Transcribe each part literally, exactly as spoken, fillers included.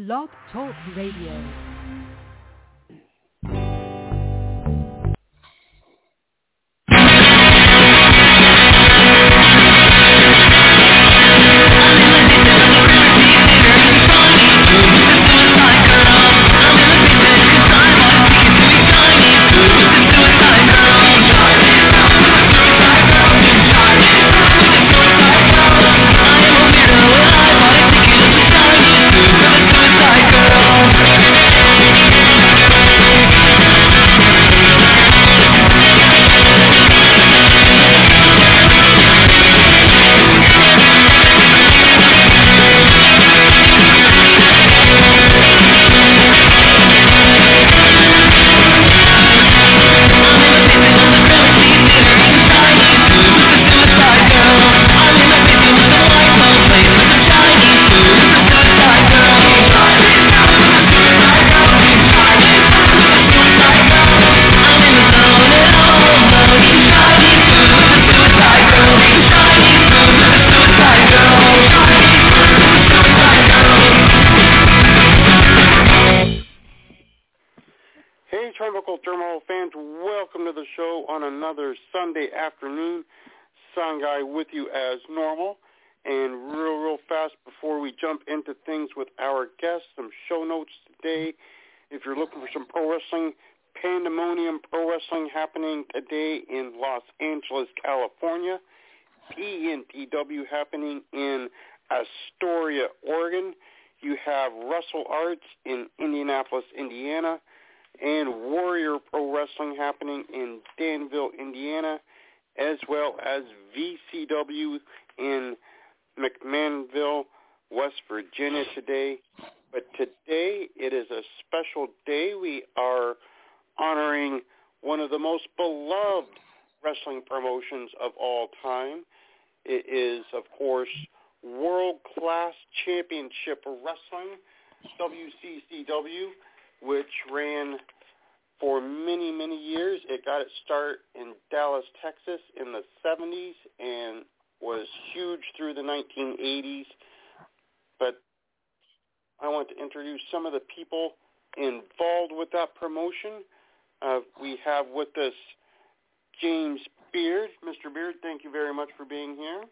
Blog Talk Radio. Sunday afternoon. Sun Guy with you as normal. And real, real fast before we jump into things with our guests, some show notes today. If you're looking for some pro wrestling, Pandemonium Pro Wrestling happening today in Los Angeles, California. P N P W happening in Astoria, Oregon. You have Wrestle Arts in Indianapolis, Indiana. And Warrior Pro Wrestling happening in Danville, Indiana, as well as V C W in McMinnville, West Virginia today. But today it is a special day. We are honoring one of the most beloved wrestling promotions of all time. It is, of course, World Class Championship Wrestling, W C C W, which ran for many, many years. It got its start in Dallas, Texas in the seventies and was huge through the nineteen eighties. But I want to introduce some of the people involved with that promotion. Uh, we have with us James Beard. Mister Beard, thank you very much for being here.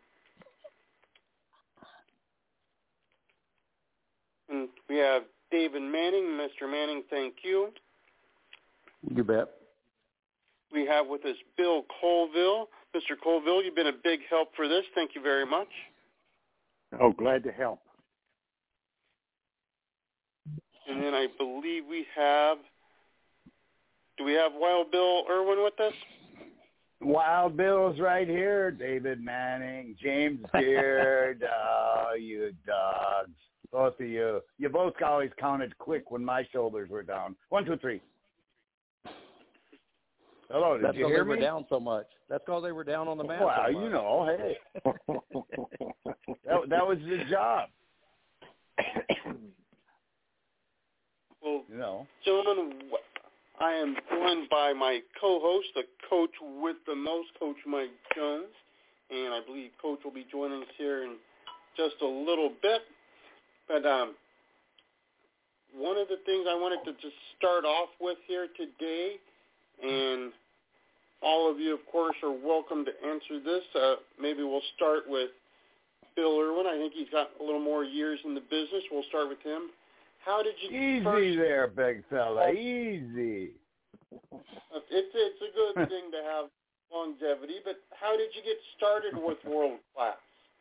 And we have David Manning. Mister Manning, thank you. You bet. We have with us Bill Colville. Mister Colville, you've been a big help for this. Thank you very much. Oh, glad to help. And then I believe we have, do we have Wild Bill Irwin with us? Wild Bill's right here. David Manning, James Beard. Oh, you dogs. Both of you. You both always counted quick when my shoulders were down. One, two, three. Hello, did That's you hear hear they me? were down so much. That's because they were down on the mat. Well, so you know, hey. that, that was the job. Well, you know. Gentlemen, I am joined by my co-host, the coach with the most, Coach Mike Jones. And I believe Coach will be joining us here in just a little bit. But um, one of the things I wanted to just start off with here today, and all of you, of course, are welcome to answer this. Uh, maybe we'll start with Bill Irwin. I think he's got a little more years in the business. We'll start with him. How did you Easy first... there, big fella. Easy. It's, it's a good thing to have longevity, but how did you get started with World Class?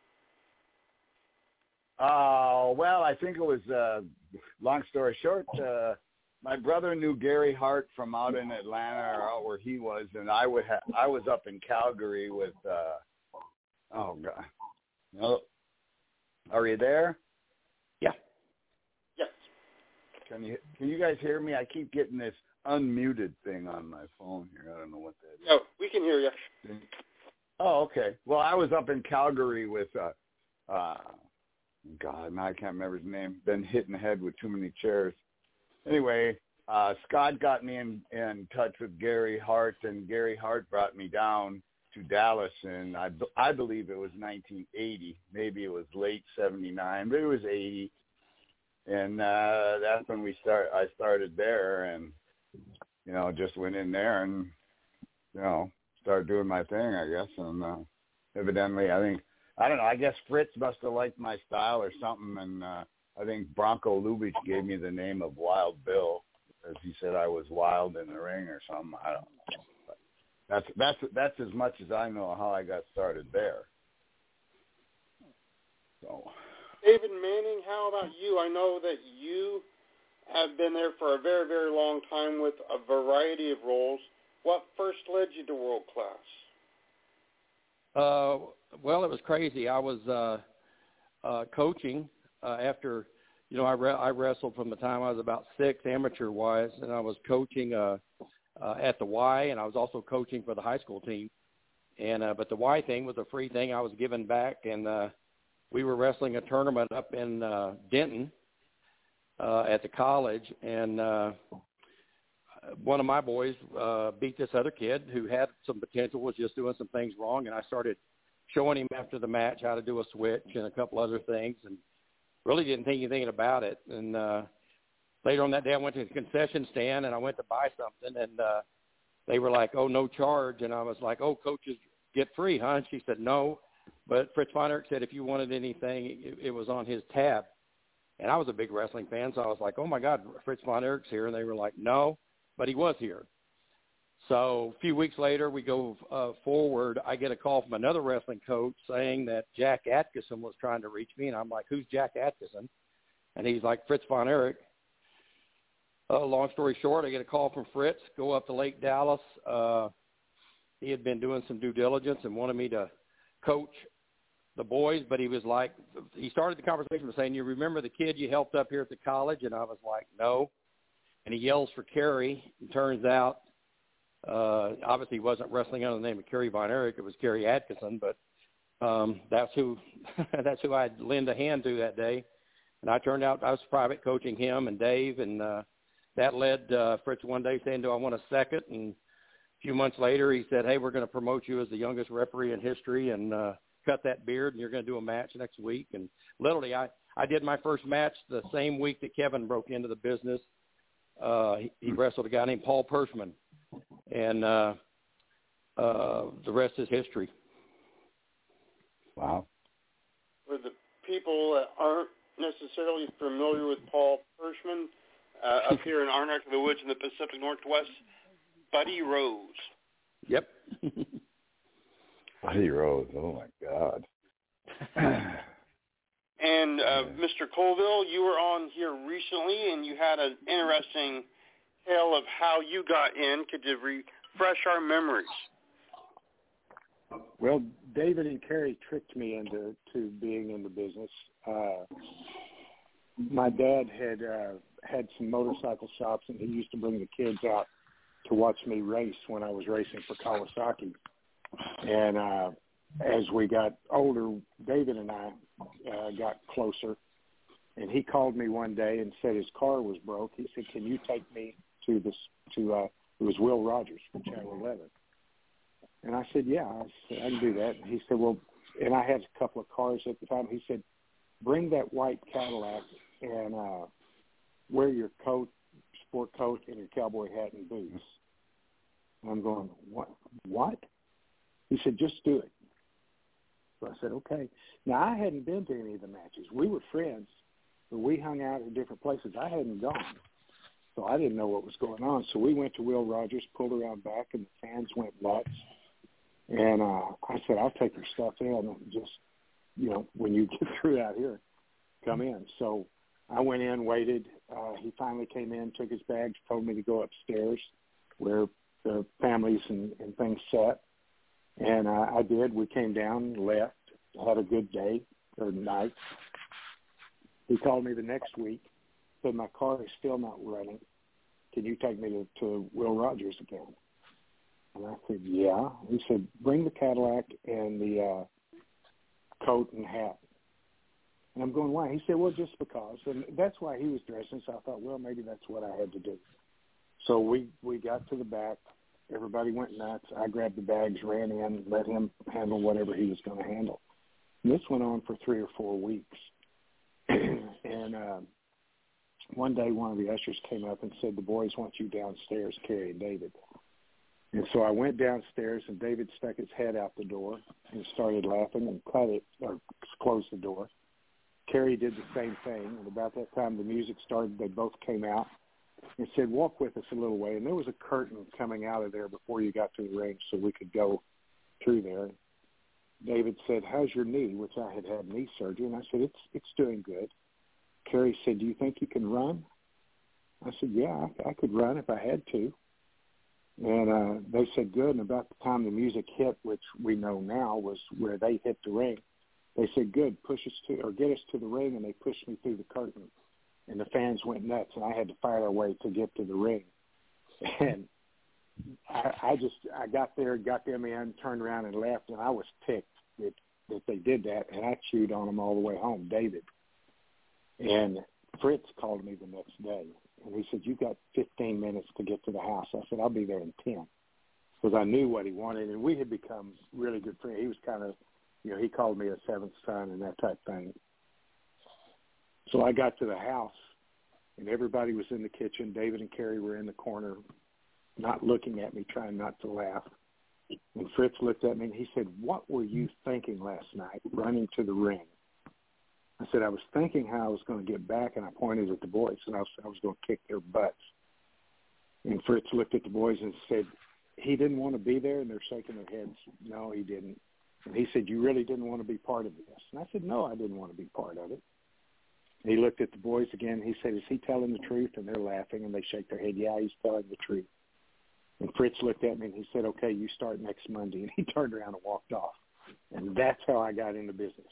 Oh, uh, well, I think it was, uh, long story short, uh, my brother knew Gary Hart from out in Atlanta or out where he was, and I would ha- I was up in Calgary with, uh, oh, God. No. Are you there? Yeah. Yes. Can you can you guys hear me? I keep getting this unmuted thing on my phone here. I don't know what that is. No, we can hear you. Oh, okay. Well, I was up in Calgary with, uh, uh, God, now I can't remember his name. Been hit in the head with too many chairs. Anyway, uh, Scott got me in, in touch with Gary Hart, and Gary Hart brought me down to Dallas, and I, I believe it was nineteen eighty. Maybe it was late seventy-nine, but it was eighty. and uh, that's when we start. I started there, and you know, just went in there and you know started doing my thing, I guess. And uh, evidently, I think I don't know. I guess Fritz must have liked my style or something, and uh, I think Bronco Lubitsch gave me the name of Wild Bill, as he said I was wild in the ring or something. I don't know. But that's that's that's as much as I know how I got started there. So, David Manning, how about you? I know that you have been there for a very, very long time with a variety of roles. What first led you to World Class? Uh, well, it was crazy. I was uh, uh, coaching uh, after, you know, I, re- I wrestled from the time I was about six, amateur-wise, and I was coaching uh, uh, at the Y, and I was also coaching for the high school team. And uh, but the Y thing was a free thing I was giving back, and uh, we were wrestling a tournament up in uh, Denton uh, at the college, and uh, one of my boys uh, beat this other kid who had some potential, was just doing some things wrong, and I started showing him after the match how to do a switch and a couple other things, and really didn't think anything about it. And uh, later on that day, I went to the concession stand, and I went to buy something, and uh, they were like, oh, no charge. And I was like, oh, coaches get free, huh? And she said, no. But Fritz von Erich said if you wanted anything, it, it was on his tab. And I was a big wrestling fan, so I was like, oh, my God, Fritz von Erich's here. And they were like, no, but he was here. So a few weeks later, we go uh, forward. I get a call from another wrestling coach saying that Jack Atkinson was trying to reach me. And I'm like, who's Jack Atkinson? And he's like, Fritz von Erich. Uh, long story short, I get a call from Fritz, go up to Lake Dallas. Uh, he had been doing some due diligence and wanted me to coach the boys, but he was like, he started the conversation by saying, you remember the kid you helped up here at the college? And I was like, no. And he yells for Kerry. It turns out, uh, obviously he wasn't wrestling under the name of Kerry Von Erich. It was Kerry Atkinson, but um, that's who that's who I'd lend a hand to that day. And I turned out I was private coaching him and Dave, and uh, that led uh, Fritz one day saying, do I want a second? And a few months later, he said, hey, we're going to promote you as the youngest referee in history and uh, cut that beard, and you're going to do a match next week. And literally, I, I did my first match the same week that Kevin broke into the business. Uh, he, he wrestled a guy named Paul Pershman, and uh, uh, the rest is history. Wow. For the people that aren't necessarily familiar with Paul Pershman, uh, up here in our neck of the woods in the Pacific Northwest, Buddy Rose. Yep. Buddy Rose. Oh, my God. And uh, Mister Colville, you were on here recently, and you had an interesting tale of how you got in. Could you refresh our memories? Well, David and Kerry tricked me into to being in the business. Uh, my dad had uh, had some motorcycle shops, and he used to bring the kids out to watch me race when I was racing for Kawasaki. And uh, as we got older, David and I uh, got closer, and he called me one day and said his car was broke. He said, can you take me to this, to, uh, it was Will Rogers from Channel eleven. And I said, yeah, I, said, I can do that. And he said, well, and I had a couple of cars at the time. He said, bring that white Cadillac and uh, wear your coat, sport coat, and your cowboy hat and boots. And I'm going, what? What? He said, just do it. So I said, okay. Now, I hadn't been to any of the matches. We were friends, but we hung out at different places. I hadn't gone, so I didn't know what was going on. So we went to Will Rogers, pulled around back, and the fans went nuts. And uh, I said, I'll take your stuff in and just, you know, when you get through out here, come in. So I went in, waited. Uh, he finally came in, took his bags, told me to go upstairs where the families and, and things sat. And uh, I did. We came down, left, had a good day or night. He called me the next week, said, my car is still not running. Can you take me to, to Will Rogers again? And I said, yeah. He said, bring the Cadillac and the uh, coat and hat. And I'm going, why? He said, well, just because. And that's why he was dressing. So I thought, well, maybe that's what I had to do. So we, we got to the back. Everybody went nuts. I grabbed the bags, ran in, let him handle whatever he was going to handle. And this went on for three or four weeks. and uh, one day one of the ushers came up and said, the boys want you downstairs, Carrie and David. And so I went downstairs, and David stuck his head out the door and started laughing and cut it, or closed the door. Carrie did the same thing, and about that time the music started. They both came out and said, walk with us a little way. And there was a curtain coming out of there before you got to the ring so we could go through there. David said, how's your knee, which I had had knee surgery. And I said, it's it's doing good. Carrie said, do you think you can run? I said, yeah, I, I could run if I had to. And uh, they said, good. And about the time the music hit, which we know now was where they hit the ring, they said, good, push us to, or get us to the ring. And they pushed me through the curtain. And the fans went nuts, and I had to fight our way to get to the ring. And I, I just, I got there, got them in, turned around and left, and I was ticked that, that they did that, and I chewed on them all the way home, David. And Fritz called me the next day, and he said, you got fifteen minutes to get to the house. I said, I'll be there in ten, because I knew what he wanted, and we had become really good friends. He was kind of, you know, he called me a seventh son and that type thing. So I got to the house, and everybody was in the kitchen. David and Carrie were in the corner, not looking at me, trying not to laugh. And Fritz looked at me, and he said, what were you thinking last night, running to the ring? I said, I was thinking how I was going to get back, and I pointed at the boys, and I was, I was going to kick their butts. And Fritz looked at the boys and said, he didn't want to be there, and they're shaking their heads. No, he didn't. And he said, you really didn't want to be part of this? And I said, no, I didn't want to be part of it. And he looked at the boys again. He said, is he telling the truth? And they're laughing, and they shake their head. Yeah, he's telling the truth. And Fritz looked at me, and he said, okay, you start next Monday. And he turned around and walked off. And that's how I got into business.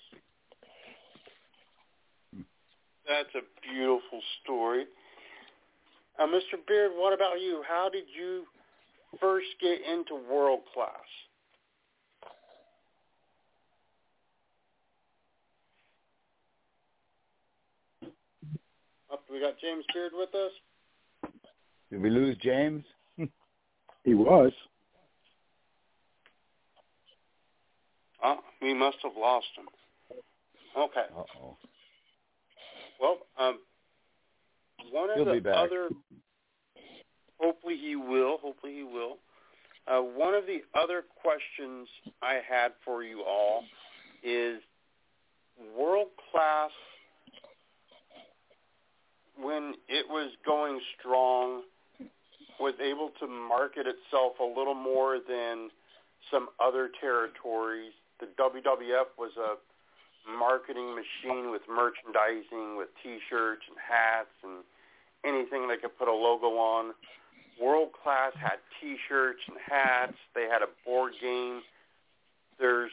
That's a beautiful story. Uh, Mister Beard, what about you? How did you first get into World Class? Up, we got James Beard with us. Did we lose James? He was. Oh, we must have lost him. Okay. Uh-oh. Well, um, one of He'll the be back. other, hopefully he will, hopefully he will. Uh, one of the other questions I had for you all is World Class, when it was going strong, was able to market itself a little more than some other territories. The W W F was a marketing machine with merchandising, with T-shirts and hats and anything they could put a logo on. World Class had T-shirts and hats. They had a board game. There's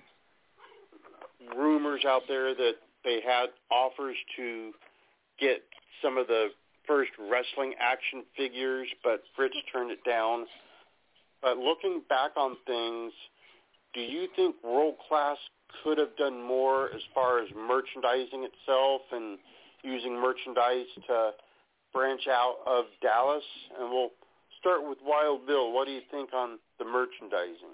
rumors out there that they had offers to get some of the first wrestling action figures, but Fritz turned it down. But looking back on things, do you think World Class could have done more as far as merchandising itself and using merchandise to branch out of Dallas? And we'll start with Wild Bill. What do you think on the merchandising?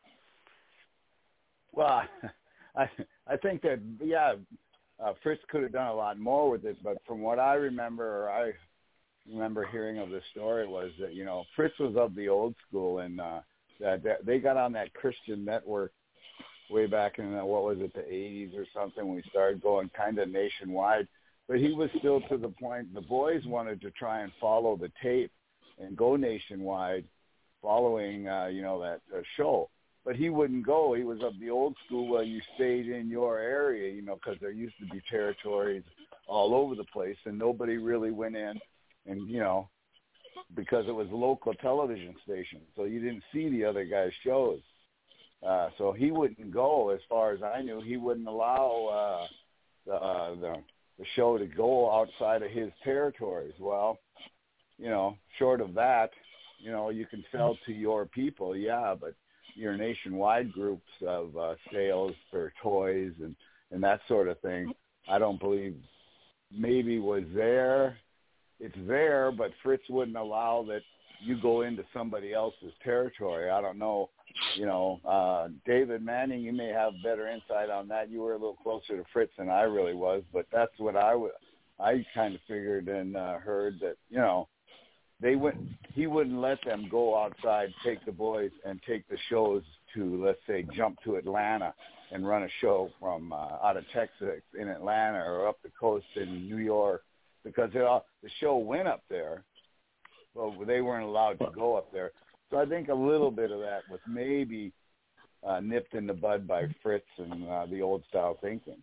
Well, I I think that, yeah, uh, Fritz could have done a lot more with it, but from what I remember, or I remember hearing of the story, was that, you know, Fritz was of the old school, and uh, that, that they got on that Christian network way back in, uh, what was it, the eighties or something, when we started going kind of nationwide. But he was still to the point, the boys wanted to try and follow the tape and go nationwide following, uh, you know, that uh, show. But he wouldn't go. He was of the old school where you stayed in your area, you know, because there used to be territories all over the place, and nobody really went in and, you know, because it was a local television station, so you didn't see the other guys' shows. Uh, so he wouldn't go, as far as I knew. He wouldn't allow uh, the, uh, the the show to go outside of his territories. Well, you know, short of that, you know, you can sell to your people, yeah, but your nationwide groups of uh, sales for toys and, and that sort of thing, I don't believe maybe was there. It's there, but Fritz wouldn't allow that you go into somebody else's territory. I don't know. You know, uh, David Manning, you may have better insight on that. You were a little closer to Fritz than I really was, but that's what I would I kind of figured and uh, heard that, you know, they wouldn't, he wouldn't let them go outside, take the boys and take the shows to, let's say, jump to Atlanta and run a show from uh, out of Texas in Atlanta or up the coast in New York, because it all, the show went up there, but they weren't allowed to go up there. So I think a little bit of that was maybe uh, nipped in the bud by Fritz and uh, the old style thinking.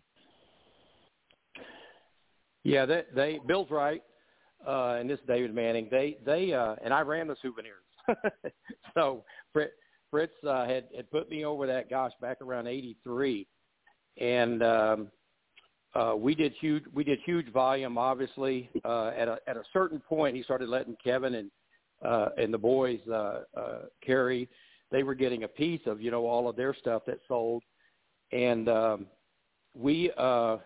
Yeah, they, they Bill's right, uh, and this is David Manning. They they uh, and I ran the souvenirs, so Fritz, Fritz uh, had had put me over that, gosh, back around eighty-three, and um, uh, we did huge we did huge volume. Obviously, uh, at a at a certain point, he started letting Kevin and uh, and the boys uh, uh, carry. They were getting a piece of, you know, all of their stuff that sold, and um, we. Uh,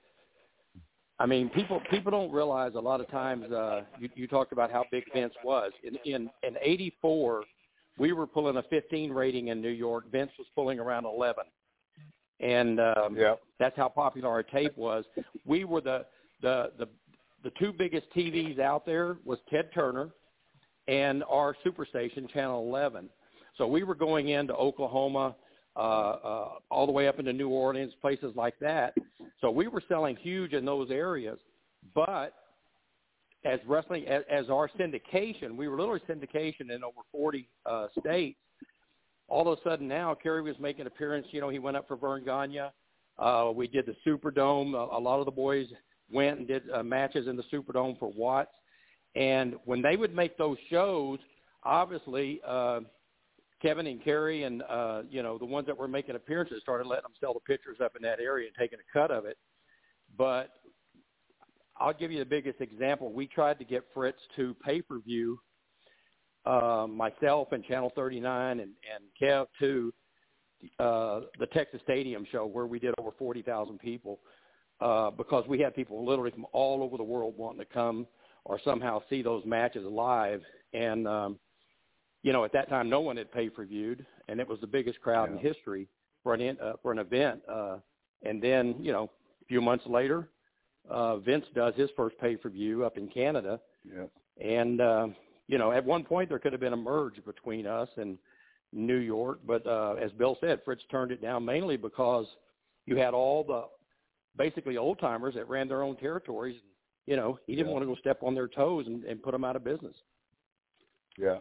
I mean, people people don't realize a lot of times. Uh, you, you talked about how big Vince was. In in in eighty-four, we were pulling a fifteen rating in New York. Vince was pulling around eleven, and um, yep. that's how popular our tape was. We were the the the the two biggest T Vs out there was Ted Turner and our superstation, Channel eleven. So we were going into Oklahoma, uh, uh, all the way up into New Orleans, places like that. So we were selling huge in those areas. But as wrestling, as, as our syndication, we were literally syndication in over forty uh, states. All of a sudden now, Kerry was making an appearance. You know, he went up for Vern Gagne. Uh, we did the Superdome. A, a lot of the boys went and did uh, matches in the Superdome for Watts. And when they would make those shows, obviously uh, Kevin and Kerry and, uh, you know, the ones that were making appearances started letting them sell the pictures up in that area and taking a cut of it. But I'll give you the biggest example. We tried to get Fritz to pay-per-view, uh, myself and Channel thirty-nine and, and Kev too, uh, the Texas Stadium show where we did over forty thousand people uh, because we had people literally from all over the world wanting to come or somehow see those matches live. And, um, you know, at that time, no one had pay-per-viewed, and it was the biggest crowd yeah. in history for an uh, for an event. Uh, and then, you know, a few months later, uh, Vince does his first pay-per-view up in Canada. Yeah. And, uh, you know, at one point there could have been a merge between us and New York. But uh, as Bill said, Fritz turned it down mainly because you had all the basically old-timers that ran their own territories. You know, he didn't yeah. want to go step on their toes and, and put them out of business. Yeah.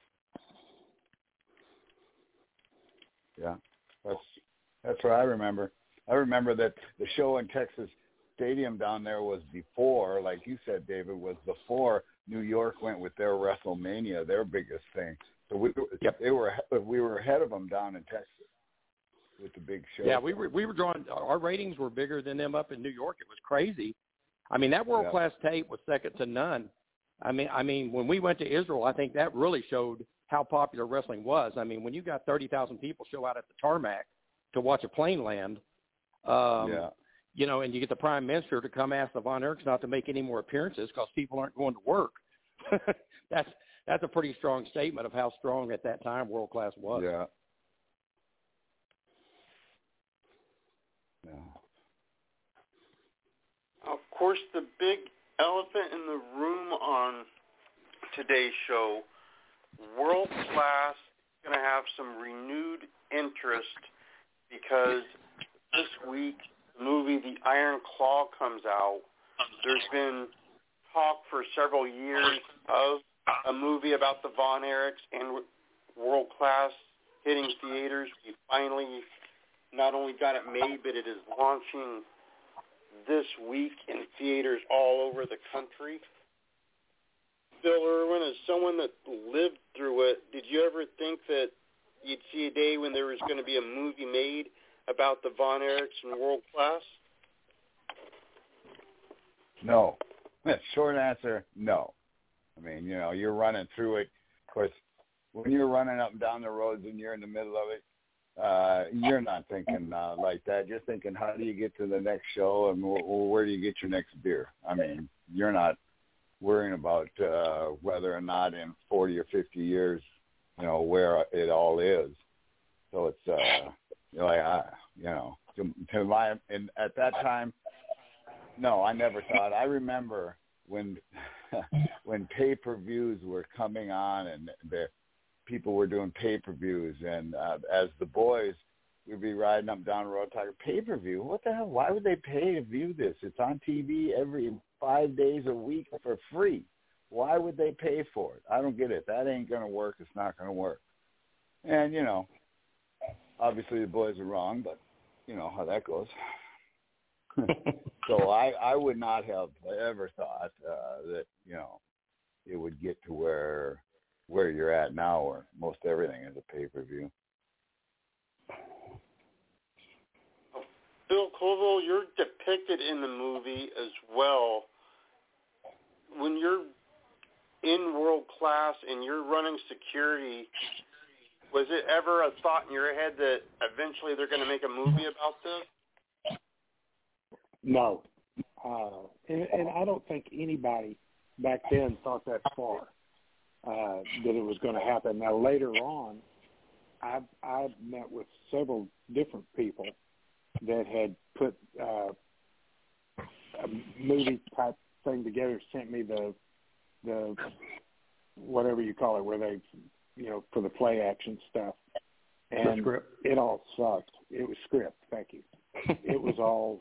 Yeah, that's that's what I remember. I remember that the show in Texas Stadium down there was before, like you said, David, was before New York went with their WrestleMania, their biggest thing. So we yep. they were we were ahead of them down in Texas with the big show. Yeah, we were we were drawing. Our ratings were bigger than them up in New York. It was crazy. I mean, that world class yeah. tape was second to none. I mean, I mean, when we went to Israel, I think that really showed how popular wrestling was. I mean, when you got thirty thousand people show out at the tarmac to watch a plane land, um, yeah. you know, and you get the prime minister to come ask the Von Erichs not to make any more appearances because people aren't going to work. that's that's a pretty strong statement of how strong at that time world class was. Yeah. Yeah. Of course, the big elephant in the room on today's show, World Class, is going to have some renewed interest because this week the movie The Iron Claw comes out. There's been talk for several years of a movie about the Von Erichs and World Class hitting theaters. We finally not only got it made, but it is launching this week in theaters all over the country. Bill Irwin, as someone that lived through it, did you ever think that you'd see a day when there was going to be a movie made about the Von Erichs and World Class? No. Short answer, no. I mean, you know, you're running through it. Of course, when you're running up and down the roads and you're in the middle of it, uh, you're not thinking uh, like that. You're thinking, how do you get to the next show and wh- where do you get your next beer? I mean, you're not worrying about uh, whether or not in forty or fifty years, you know, where it all is. So it's, uh, you know, like, I, you know, to, to my, and at that time, no, I never thought. I remember when when pay-per-views were coming on and the people were doing pay-per-views, and uh, as the boys, we'd be riding up down the road talking, pay-per-view? What the hell? Why would they pay to view this? It's on T V every five days a week for free. Why would they pay for it? I don't get it. That ain't going to work. It's not going to work. And, you know, obviously the boys are wrong, but you know how that goes. So I, I would not have ever thought uh, that, you know, it would get to where where you're at now, where most everything is a pay-per-view. Bill Colville, you're depicted in the movie as well. When you're in world class and you're running security, was it ever a thought in your head that eventually they're going to make a movie about this? No. Uh, and, and I don't think anybody back then thought that far, uh, that it was going to happen. Now, later on, I've, I've met with several different people that had put uh, a movie-type thing together, sent me the the whatever you call it, where they, you know, for the play action stuff. And it all sucked. It was script, thank you. It was all,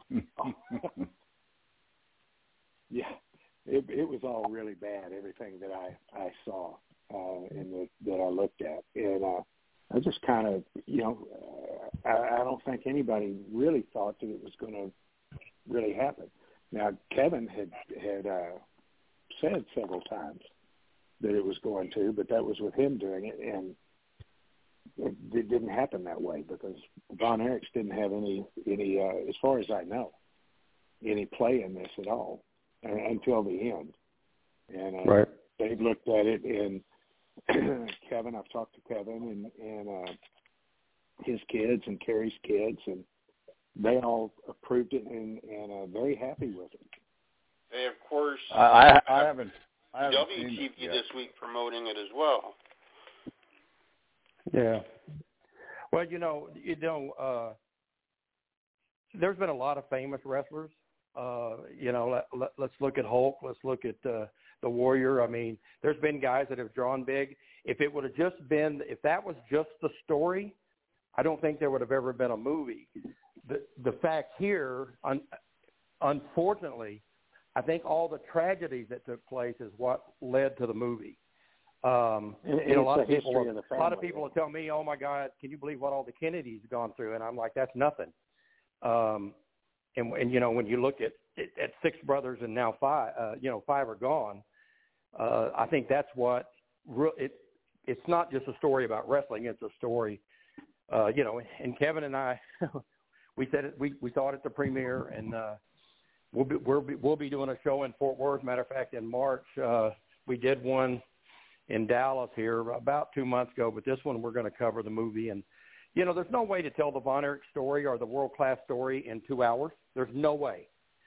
yeah, it, it was all really bad, everything that I, I saw uh, and the, that I looked at. And uh, I just kind of, you know, uh, I, I don't think anybody really thought that it was going to really happen. Now, Kevin had, had uh, said several times that it was going to, but that was with him doing it, and it, it didn't happen that way because Von Erichs didn't have any, any uh, as far as I know, any play in this at all uh, until the end. And uh, right. They've looked at it, and Kevin, I've talked to Kevin and, and uh, his kids and Carrie's kids, and they all approved it and, and are very happy with it. They, of course, I, I, I haven't. I haven't W T V this week promoting it as well. Yeah. Well, you know, you know, uh, there's been a lot of famous wrestlers. Uh, you know, let, let, let's look at Hulk. Let's look at uh, the Warrior. I mean, there's been guys that have drawn big. If it would have just been, if that was just the story, I don't think there would have ever been a movie. The the fact here, un, unfortunately, I think all the tragedies that took place is what led to the movie. Um, and, you know, a lot of people, of a lot of people will tell me, "Oh my God, can you believe what all the Kennedys have gone through?" And I'm like, "That's nothing." Um, and, and you know, when you look at at six brothers and now five, uh, you know, five are gone. Uh, I think that's what re- it. It's not just a story about wrestling; it's a story, uh, you know. And Kevin and I, we said it. We we saw it at the premiere, and uh, we'll be we'll be we'll be doing a show in Fort Worth. Matter of fact, in March, uh, we did one in Dallas here about two months ago, but this one we're going to cover the movie. And, you know, there's no way to tell the Von Erich story or the world-class story in two hours. There's no way.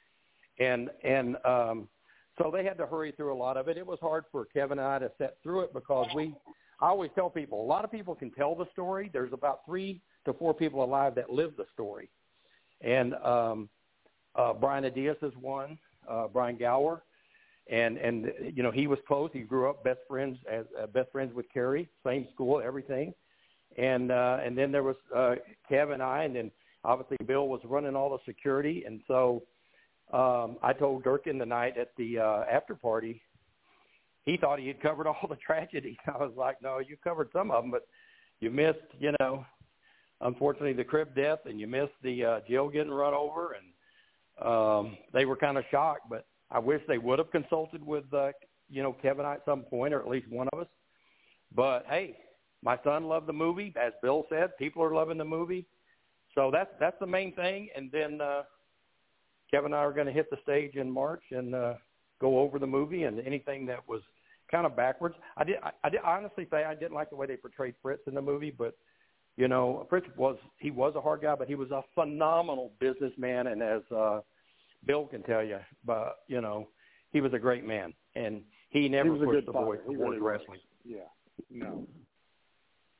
And and um, so they had to hurry through a lot of it. It was hard for Kevin and I to sit through it because we, I always tell people, a lot of people can tell the story. There's about three to four people alive that live the story. And um, uh, Brian Adias is one, uh, Brian Gower. And, and you know, he was close. He grew up best friends as uh, best friends with Kerry, same school, everything. And uh, and then there was uh, Kev and I, and then obviously Bill was running all the security. And so um, I told Durkin the night at the uh, after party, he thought he had covered all the tragedies. I was like, no, you covered some of them, but you missed, you know, unfortunately the crib death, and you missed the uh, Jill getting run over. And um, they were kind of shocked, but I wish they would have consulted with, uh, you know, Kevin and I at some point, or at least one of us. But, hey, my son loved the movie. As Bill said, people are loving the movie. So that's that's the main thing. And then uh, Kevin and I are going to hit the stage in March and uh, go over the movie and anything that was kind of backwards. I did, I, I did honestly say I didn't like the way they portrayed Fritz in the movie, but, you know, Fritz was, he was a hard guy, but he was a phenomenal businessman. And as uh, Bill can tell you, but, you know, he was a great man, and he never he pushed the boys towards really wrestling. Yeah, no.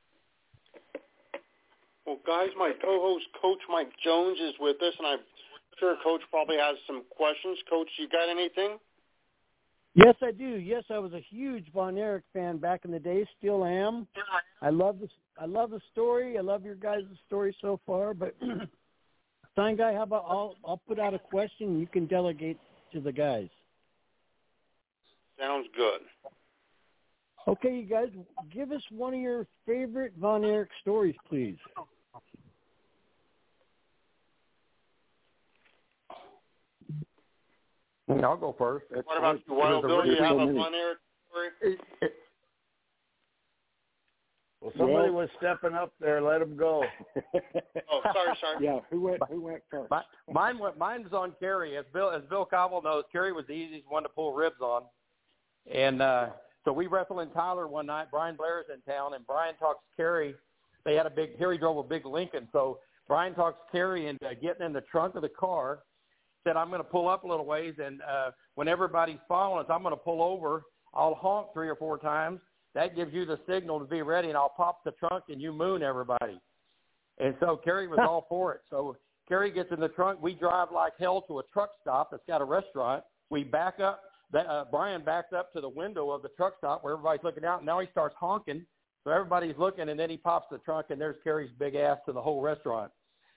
Well, guys, my co-host, Coach Mike Jones, is with us, and I Sure, Coach probably has some questions. Coach, you got anything? Yes, I do. Yes, I was a huge Von Erich fan back in the day. Still am. I love the I love the story. I love your guys' story so far. But Sign Guy, how about I'll I'll put out a question and you can delegate to the guys. Sounds good. Okay, you guys, give us one of your favorite Von Erich stories, please. I'll go first. What about you, Wild Bill? Do you have a Von Erich story? Well, somebody Well, was stepping up there. Let him go. Oh, sorry, sorry. Yeah, who went? Who went first? My, mine went. Mine was on Kerry. As Bill, as Bill Cobble knows, Kerry was the easiest one to pull ribs on. And uh, so we wrestled in Tyler one night. Brian Blair's in town, and Brian talks Kerry. They had a big. Kerry drove a big Lincoln, so Brian talks Kerry into getting in the trunk of the car. Said, I'm going to pull up a little ways, and uh, when everybody's following us, I'm going to pull over. I'll honk three or four times. That gives you the signal to be ready, and I'll pop the trunk, and you moon everybody. And so Kerry was all for it. So Kerry gets in the trunk. We drive like hell to a truck stop that's got a restaurant. We back up. Uh, Brian backs up to the window of the truck stop where everybody's looking out. And now he starts honking. So everybody's looking, and then he pops the trunk, and there's Kerry's big ass to the whole restaurant.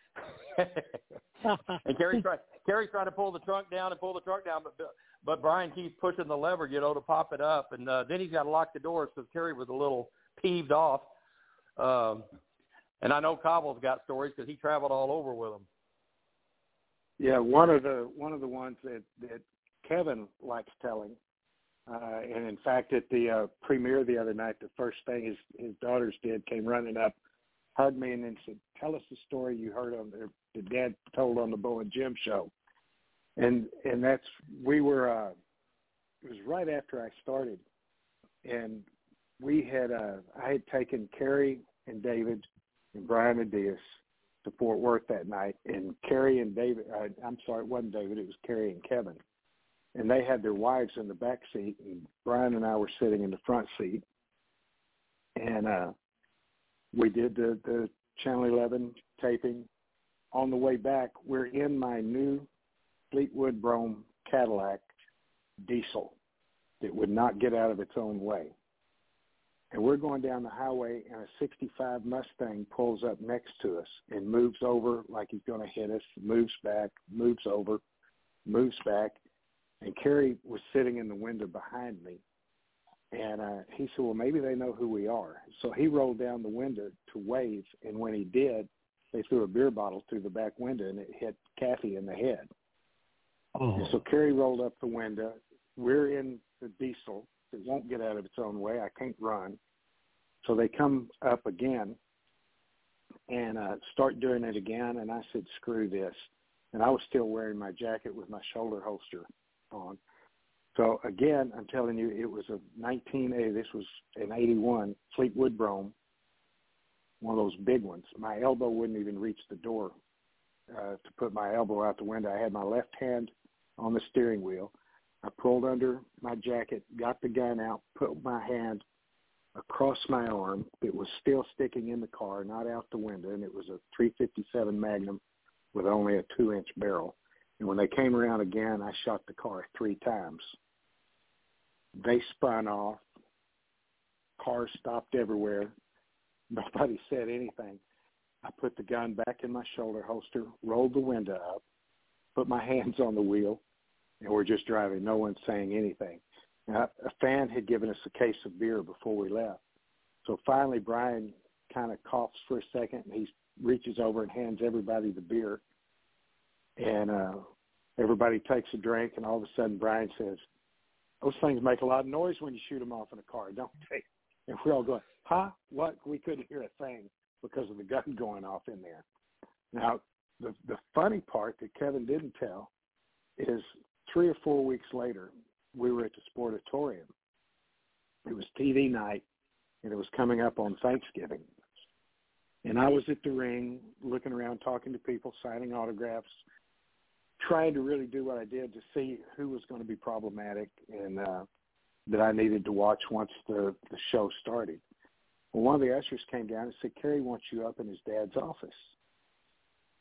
And Kerry's trying, Kerry's trying to pull the trunk down and pull the trunk down, but but Brian keeps pushing the lever, you know, to pop it up. And uh, then he's got to lock the doors because Kerry was a little peeved off. Um, and I know Cobble's got stories because he traveled all over with them. Yeah, one of the one of the ones that, that Kevin likes telling, uh, and in fact at the uh, premiere the other night, the first thing his his daughters did came running up, hugged me, and then said, "Tell us the story you heard on the, the dad told on the Bo and Jim show." And and that's we were. Uh, it was right after I started, and we had uh, I had taken Kerry and David and Brian and Diaz to Fort Worth that night, and Kerry and David. Uh, I'm sorry, it wasn't David. It was Kerry and Kevin, and they had their wives in the back seat, and Brian and I were sitting in the front seat, and uh, we did the, the Channel eleven taping. On the way back, we're in my new Fleetwood Brougham Cadillac diesel that would not get out of its own way. And we're going down the highway, and a sixty-five Mustang pulls up next to us and moves over like he's going to hit us, moves back, moves over, moves back. And Kerry was sitting in the window behind me. And uh, he said, well, maybe they know who we are. So he rolled down the window to wave, and when he did, they threw a beer bottle through the back window, and it hit Kathy in the head. Oh. And so Kerry rolled up the window. We're in the diesel. It won't get out of its own way. I can't run. So they come up again and uh, start doing it again, and I said, screw this. And I was still wearing my jacket with my shoulder holster on. So, again, I'm telling you, it was a nineteen eighty, this was an eighty-one Fleetwood Brougham, one of those big ones. My elbow wouldn't even reach the door uh, to put my elbow out the window. I had my left hand on the steering wheel. I pulled under my jacket, got the gun out, put my hand across my arm. It was still sticking in the car, not out the window, and it was a three fifty-seven Magnum with only a two-inch barrel. And when they came around again, I shot the car three times. They spun off. Cars stopped everywhere. Nobody said anything. I put the gun back in my shoulder holster, rolled the window up, put my hands on the wheel, and we're just driving. No one's saying anything. Now, a fan had given us a case of beer before we left. So finally, Brian kind of coughs for a second, and he reaches over and hands everybody the beer. And uh, everybody takes a drink, and all of a sudden Brian says, those things make a lot of noise when you shoot them off in a car, don't they? And we're all going, huh? What? We couldn't hear a thing because of the gun going off in there. Now, the, the funny part that Kevin didn't tell is three or four weeks later, we were at the Sportatorium. It was T V night, and it was coming up on Thanksgiving. And I was at the ring, looking around, talking to people, signing autographs, trying to really do what I did to see who was going to be problematic and uh, that I needed to watch once the, the show started. Well, one of the ushers came down and said, Kerry wants you up in his dad's office.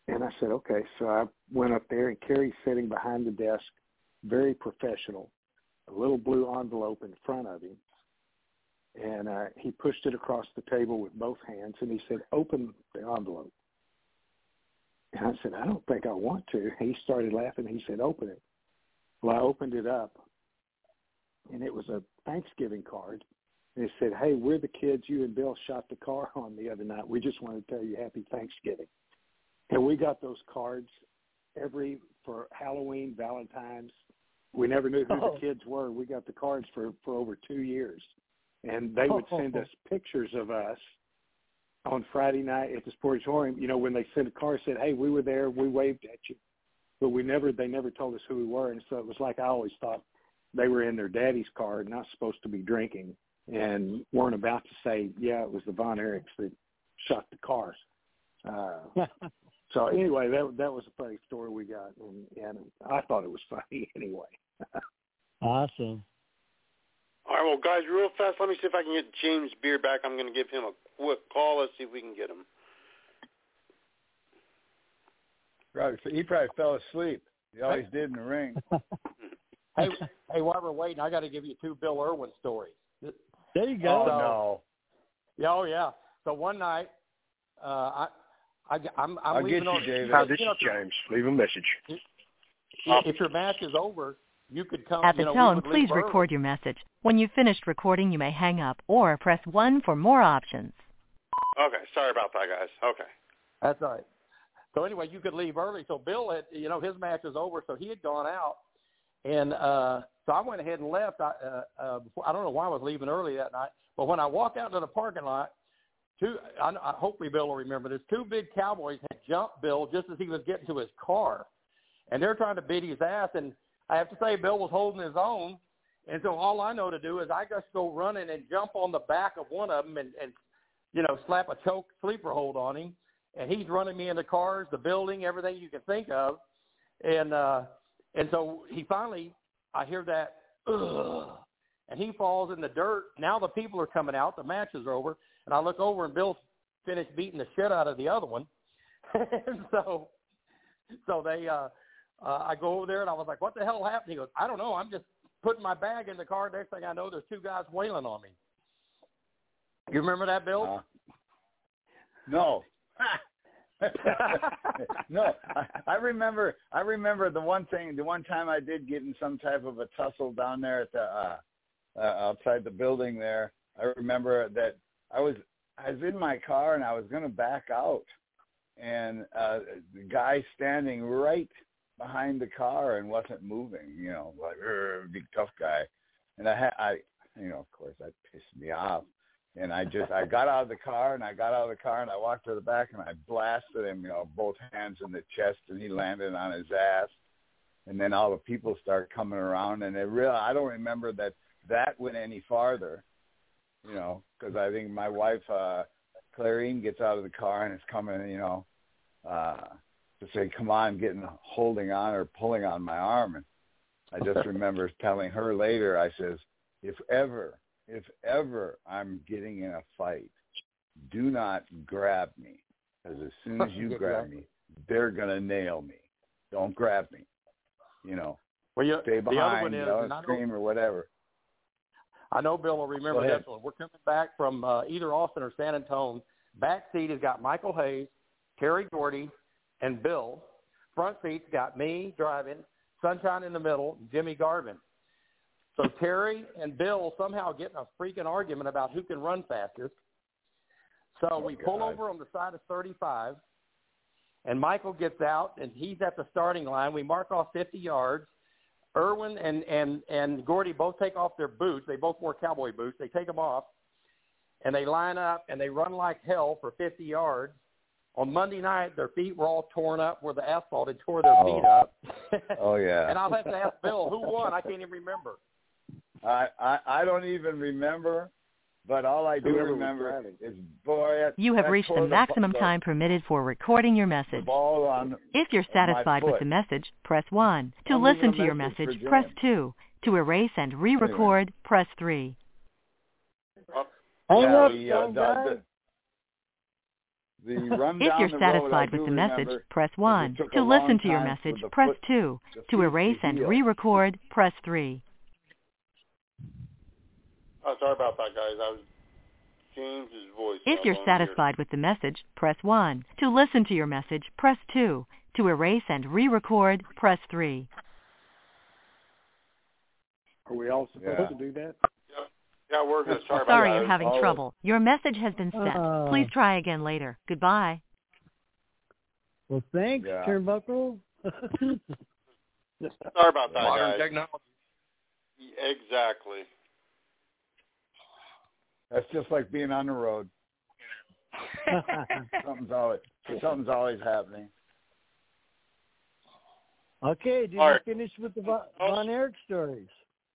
And I said, okay. So I went up there, and Kerry's sitting behind the desk, very professional, a little blue envelope in front of him. And uh, he pushed it across the table with both hands, and he said, open the envelope. And I said, I don't think I want to. He started laughing. He said, open it. Well, I opened it up, and it was a Thanksgiving card. And it said, hey, we're the kids you and Bill shot the car on the other night. We just want to tell you happy Thanksgiving. And we got those cards every for Halloween, Valentine's. We never knew who Oh. the kids were. We got the cards for, for over two years. And they would send us pictures of us on Friday night at the Sportatorium. You know, when they sent a card, said, hey, we were there, we waved at you. But we never, they never told us who we were. And so it was like I always thought they were in their daddy's car, not supposed to be drinking, and weren't about to say, yeah, it was the Von Erichs that shot the cars. Uh, so anyway, that that was a funny story we got, and, and I thought it was funny anyway. Awesome. All right, well, guys, real fast, let me see if I can get James Beard back. I'm going to give him a quick call. Let's see if we can get him. Probably, he probably fell asleep. He always did in the ring. Hey, hey, while we're waiting, I got to give you two Bill Irwin stories. There you go. Oh, no. Yeah, oh yeah. So one night, uh, I, I, I'm, I'm I'll leaving get you, on. David. Hi, this you know, is James. Leave a message. If, if your match is over, you could come. At the you know, we tone, would please leave early. record your message. When you've finished recording, you may hang up or press one for more options. Okay, sorry about that, guys. Okay. That's all right. So anyway, you could leave early. So Bill had, you know, his match was over, so he had gone out, and uh, so I went ahead and left. I, uh, uh, before, I don't know why I was leaving early that night, but when I walked out to the parking lot, two, I, I hopefully Bill will remember this. Two big cowboys had jumped Bill just as he was getting to his car, and they're trying to beat his ass. And I have to say, Bill was holding his own, and so all I know to do is I just go running and jump on the back of one of them and, and you know, slap a choke sleeper hold on him. And he's running me in the cars, the building, everything you can think of. And uh, and so he finally, I hear that, ugh, and he falls in the dirt. Now the people are coming out. The matches are over. And I look over, and Bill's finished beating the shit out of the other one. and so so they, uh, uh, I go over there, and I was like, what the hell happened? He goes, I don't know. I'm just putting my bag in the car. Next thing I know, there's two guys wailing on me. You remember that, Bill? Uh, no. no, I, I remember. I remember the one thing. The one time I did get in some type of a tussle down there at the uh, uh, outside the building there. I remember that I was I was in my car and I was going to back out, and uh, the guy standing right behind the car and wasn't moving. You know, like big tough guy, and I had I you know of course that pissed me off. And I just, I got out of the car, and I got out of the car, and I walked to the back, and I blasted him, you know, both hands in the chest, and he landed on his ass. And then all the people start coming around, and it really, I don't remember that that went any farther, you know, because I think my wife, uh, Clarine, gets out of the car, and is coming, you know, uh, to say, come on, getting, holding on or pulling on my arm. And I just remember telling her later, I says, if ever, If ever I'm getting in a fight, do not grab me, because as soon as you grab me, they're going to nail me. Don't grab me. You know, well, you, stay behind, the other one is, yell, and I scream, know, or whatever. I know Bill will remember Go ahead. this one. We're coming back from uh, either Austin or San Antonio. Back seat has got Michael Hayes, Terry Gordy, and Bill. Front seat's got me driving, Sunshine in the middle, Jimmy Garvin. So Terry and Bill somehow get in a freaking argument about who can run fastest. So oh, we God. pull over on the side of thirty-five, and Michael gets out, and he's at the starting line. We mark off fifty yards. Irwin and, and, and Gordy both take off their boots. They both wore cowboy boots. They take them off, and they line up, and they run like hell for fifty yards. On Monday night, their feet were all torn up where the asphalt had tore their oh. feet up. Oh, yeah. And I'll have to ask Bill, who won? I can't even remember. I, I, I don't even remember, but all I do Whoever was remember driving. is, boy, that, You have that reached tore the maximum the, time permitted for recording your the message. ball on If you're my satisfied with foot. the message, press one. To I'm listen leaving to a your message message, for press Jen. two. To erase and re-record, press three. Oh, Hang yeah, up, the, uh, young the, guy. the, the run If down you're the satisfied road, I with do the message, remember press that one. it took To a listen long to your time for message, the press foot, two. the To feet erase to and heal. re-record, press three. Oh, sorry about that, guys. I was James's voice. If you're satisfied with the message, press one. To listen to your message, press two. To erase and re-record, press three. Are we all supposed Yeah. to do that? Yep. Yeah, we're good. Sorry about Sorry that. you're having Always. trouble. Your message has been sent. Uh, Please try again later. Goodbye. Well, thanks, Yeah. Turnbuckle. Sorry about that, Modern guys. technology. Exactly. That's just like being on the road. something's always something's always happening. Okay, did All you right. finish with the Von, Von Erich stories?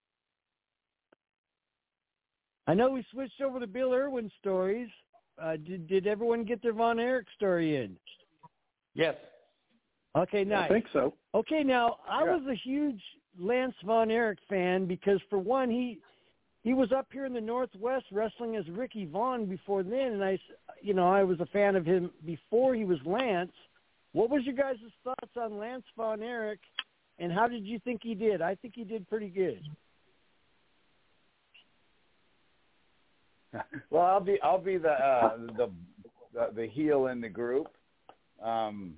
I know we switched over to Bill Irwin stories. Uh, did did everyone get their Von Erich story in? Yes. Okay, nice. I think so. Okay, now I Yeah. was a huge Lance Von Erich fan because, for one, he he was up here in the Northwest wrestling as Ricky Vaughn before then, and I, you know, I was a fan of him before he was Lance. What was your guys' thoughts on Lance Von Erich, and how did you think he did? I think he did pretty good. Well, I'll be I'll be the uh, the, the the heel in the group. Um,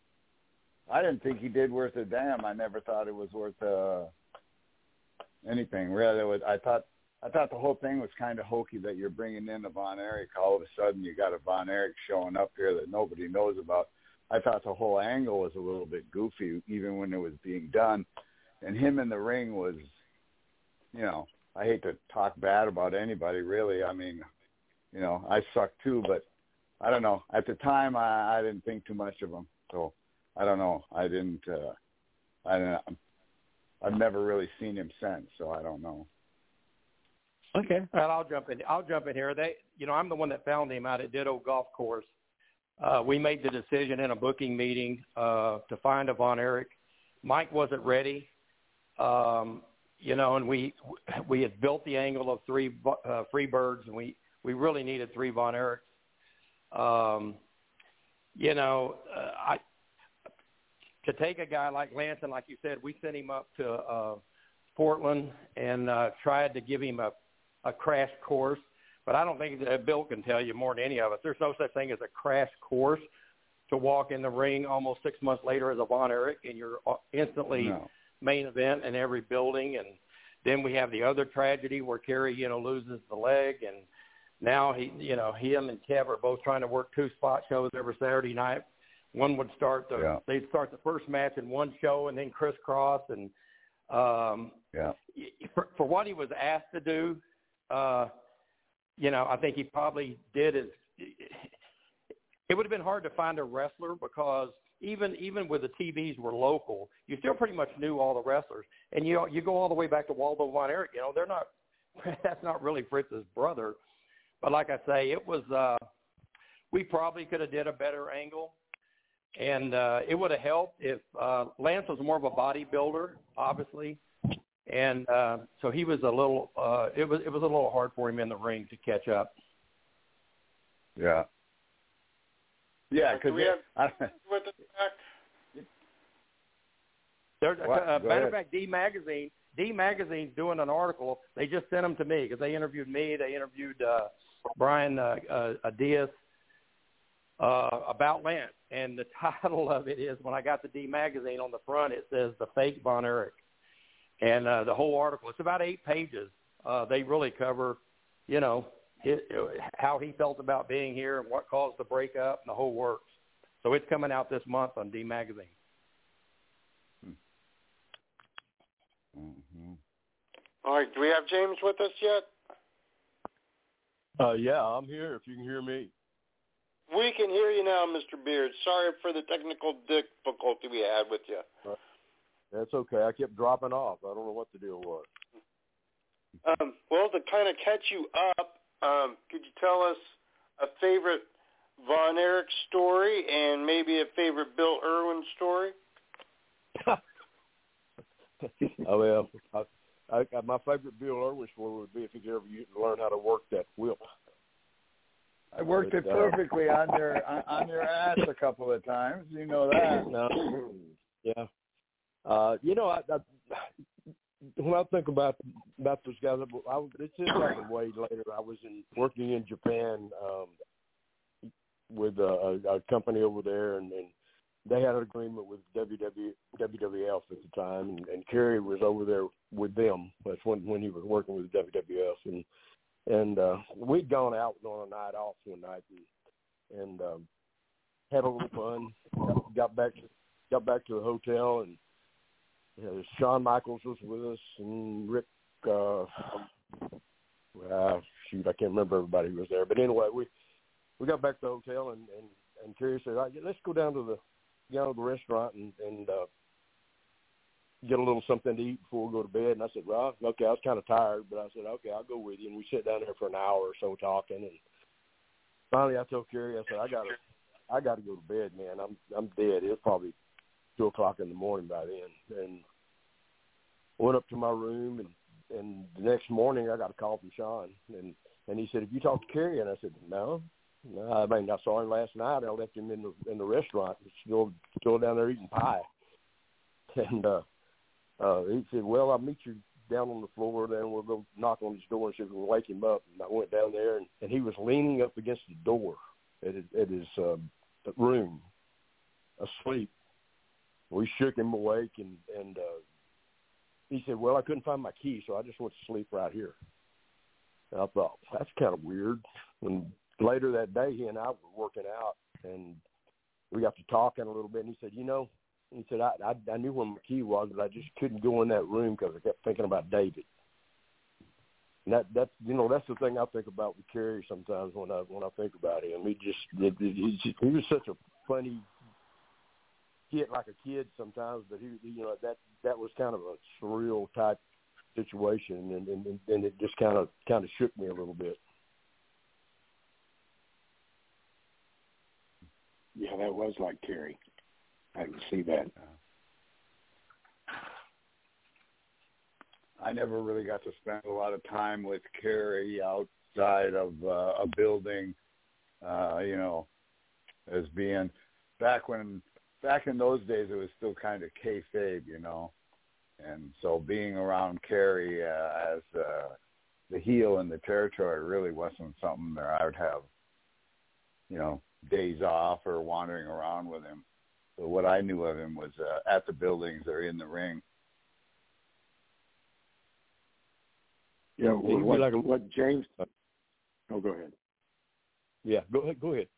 I didn't think he did worth a damn. I never thought it was worth uh, anything. Really, it was, I thought I thought the whole thing was kind of hokey that you're bringing in a Von Erich. All of a sudden, you got a Von Erich showing up here that nobody knows about. I thought the whole angle was a little bit goofy, even when it was being done. And him in the ring was, you know, I hate to talk bad about anybody, really. I mean, you know, I suck too, but I don't know. At the time, I, I didn't think too much of him. So I don't know. I didn't. Uh, I don't. I've never really seen him since, so I don't know. Okay. Well, I'll jump in. I'll jump in here. They, you know, I'm the one that found him out at Ditto Golf Course. Uh, we made the decision in a booking meeting uh, to find a Von Erich. Mike wasn't ready, um, you know, and we we had built the angle of three uh, free birds, and we, we really needed three Von Erichs. Um, you know, uh, I to take a guy like Lance, and like you said, we sent him up to uh, Portland and uh, tried to give him a, a crash course. But I don't think that Bill can tell you more than any of us. There's no such thing as a crash course to walk in the ring almost six months later as a Von Erich, and you're instantly No. main event in every building. And then we have the other tragedy where Kerry, you know, loses the leg, and now he, you know, him and Kev are both trying to work two spot shows every Saturday night. One would start the Yeah. they'd start the first match in one show and then crisscross. And um, Yeah. for, for what he was asked to do. Uh, You know, I think he probably did as it would have been hard to find a wrestler because even even with the T Vs were local, you still pretty much knew all the wrestlers. And you you go all the way back to Waldo Von Erich. You know, they're not that's not really Fritz's brother, but like I say, it was uh, we probably could have did a better angle, and uh, it would have helped if uh, Lance was more of a bodybuilder, obviously. And uh, so he was a little. Uh, it was it was a little hard for him in the ring to catch up. Yeah. Yeah, Do because we have I, with us back? There's, What? uh, Go matter ahead. of fact, D Magazine, D Magazine's doing an article. They just sent them to me because they interviewed me. They interviewed uh, Brian uh, uh, Diaz uh, about Lance, and the title of it is, when I got the D Magazine on the front, it says "The Fake Von Erich," and uh, the whole article. It's about eight pages. Uh, they really cover, you know, it, it, how he felt about being here and what caused the breakup and the whole works. So it's coming out this month on D Magazine. mm-hmm. All right. Do we have James with us yet? Uh, yeah, I'm here if you can hear me. We can hear you now, Mister Beard. Sorry for the technical difficulty we had with you. Uh, that's okay. I kept dropping off. I don't know what the deal was. Um, well, to kind of catch you up, um, could you tell us a favorite Von Erich story and maybe a favorite Bill Irwin story? I mean, I, I, I, my favorite Bill Irwin story would be if he could ever learn how to work that whip. I worked but, it perfectly uh, on your on, on your ass a couple of times. You know that. No, yeah. Uh, you know, I, I, when I think about about those guys, I, it seems like a way later. I was in working in Japan um, with a, a company over there, and, and they had an agreement with W W F at the time, and, and Kerry was over there with them. That's when when he was working with W W F, and and uh, we'd gone out on a night off one night, and, and um, had a little fun. Got, got back to got back to the hotel, and you know, Shawn Michaels was with us, and Rick. Uh, uh, shoot, I can't remember everybody who was there, but anyway, we we got back to the hotel, and and, and Kerry said, "All right, let's go down to the down to the restaurant and, and uh, get a little something to eat before we go to bed." And I said, "Well, okay." I was kind of tired, but I said, "Okay, I'll go with you." And we sat down there for an hour or so talking, and finally, I told Kerry, I said, "I gotta, I gotta go to bed, man. I'm, I'm dead." It was probably two o'clock in the morning by then, and went up to my room, and, and the next morning, I got a call from Shawn, and and he said, "Have you talked to Kerry?" And I said, "No." No, I mean, I saw him last night. I left him in the in the restaurant, still still down there eating pie. And uh, uh, he said, "Well, I'll meet you down on the floor. Then we'll go knock on his door and see if we can wake him up." And I went down there, and, and he was leaning up against the door at his, at his uh, room, asleep. We shook him awake, and and uh, he said, "Well, I couldn't find my key, so I just went to sleep right here." And I thought, that's kind of weird. And later that day, he and I were working out, and we got to talking a little bit, and he said, you know, he said, I, I, I knew where my key was, but I just couldn't go in that room because I kept thinking about David. And that, that, you know, that's the thing I think about with Kerry sometimes when I when I think about him. He just, it, it, he, just he was such a funny kid, like a kid sometimes, but he, you know, that that was kind of a surreal type situation, and and, and it just kind of kind of shook me a little bit. Yeah, that was like Kerry. I can see that. I never really got to spend a lot of time with Kerry outside of uh, a building, uh, you know, as being back when, back in those days, it was still kind of kayfabe, you know. And so being around Kerry uh, as uh, the heel in the territory really wasn't something that I would have, you know, days off or wandering around with him. So what I knew of him was uh, at the buildings or in the ring. Yeah, well, what, like a, what James? Oh, go ahead. Yeah, go ahead. Go ahead.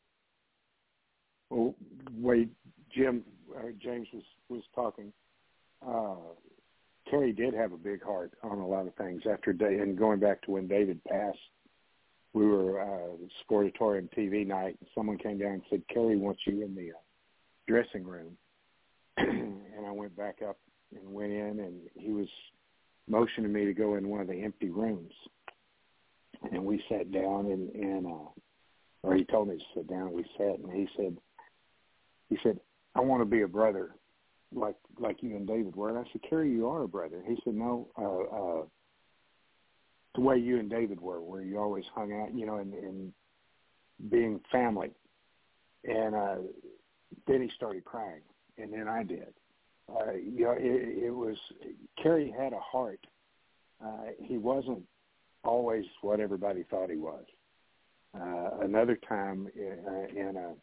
Well, wait, Jim, uh, James was was talking. Uh, Kerry did have a big heart on a lot of things after day, and going back to when David passed. We were uh, Sportatorium T V night, and someone came down and said, Kerry wants you in the uh, dressing room. And I went back up and went in, and he was motioning me to go in one of the empty rooms. And we sat down, and, and uh, or he told me to sit down, and we sat, and he said, he said, I want to be a brother like like you and David were. And I said, Kerry, you are a brother. He said, no, uh, uh, the way you and David were, where you always hung out, you know, and, and being family. And uh, then he started crying, and then I did. Uh, you know, it, it was, Kerry had a heart. Uh, he wasn't always what everybody thought he was. Uh, another time, uh, in a,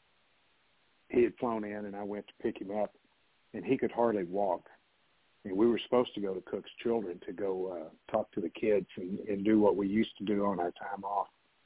he had flown in, and I went to pick him up, and he could hardly walk. And we were supposed to go to Cook's Children to go uh, talk to the kids and, and do what we used to do on our time off.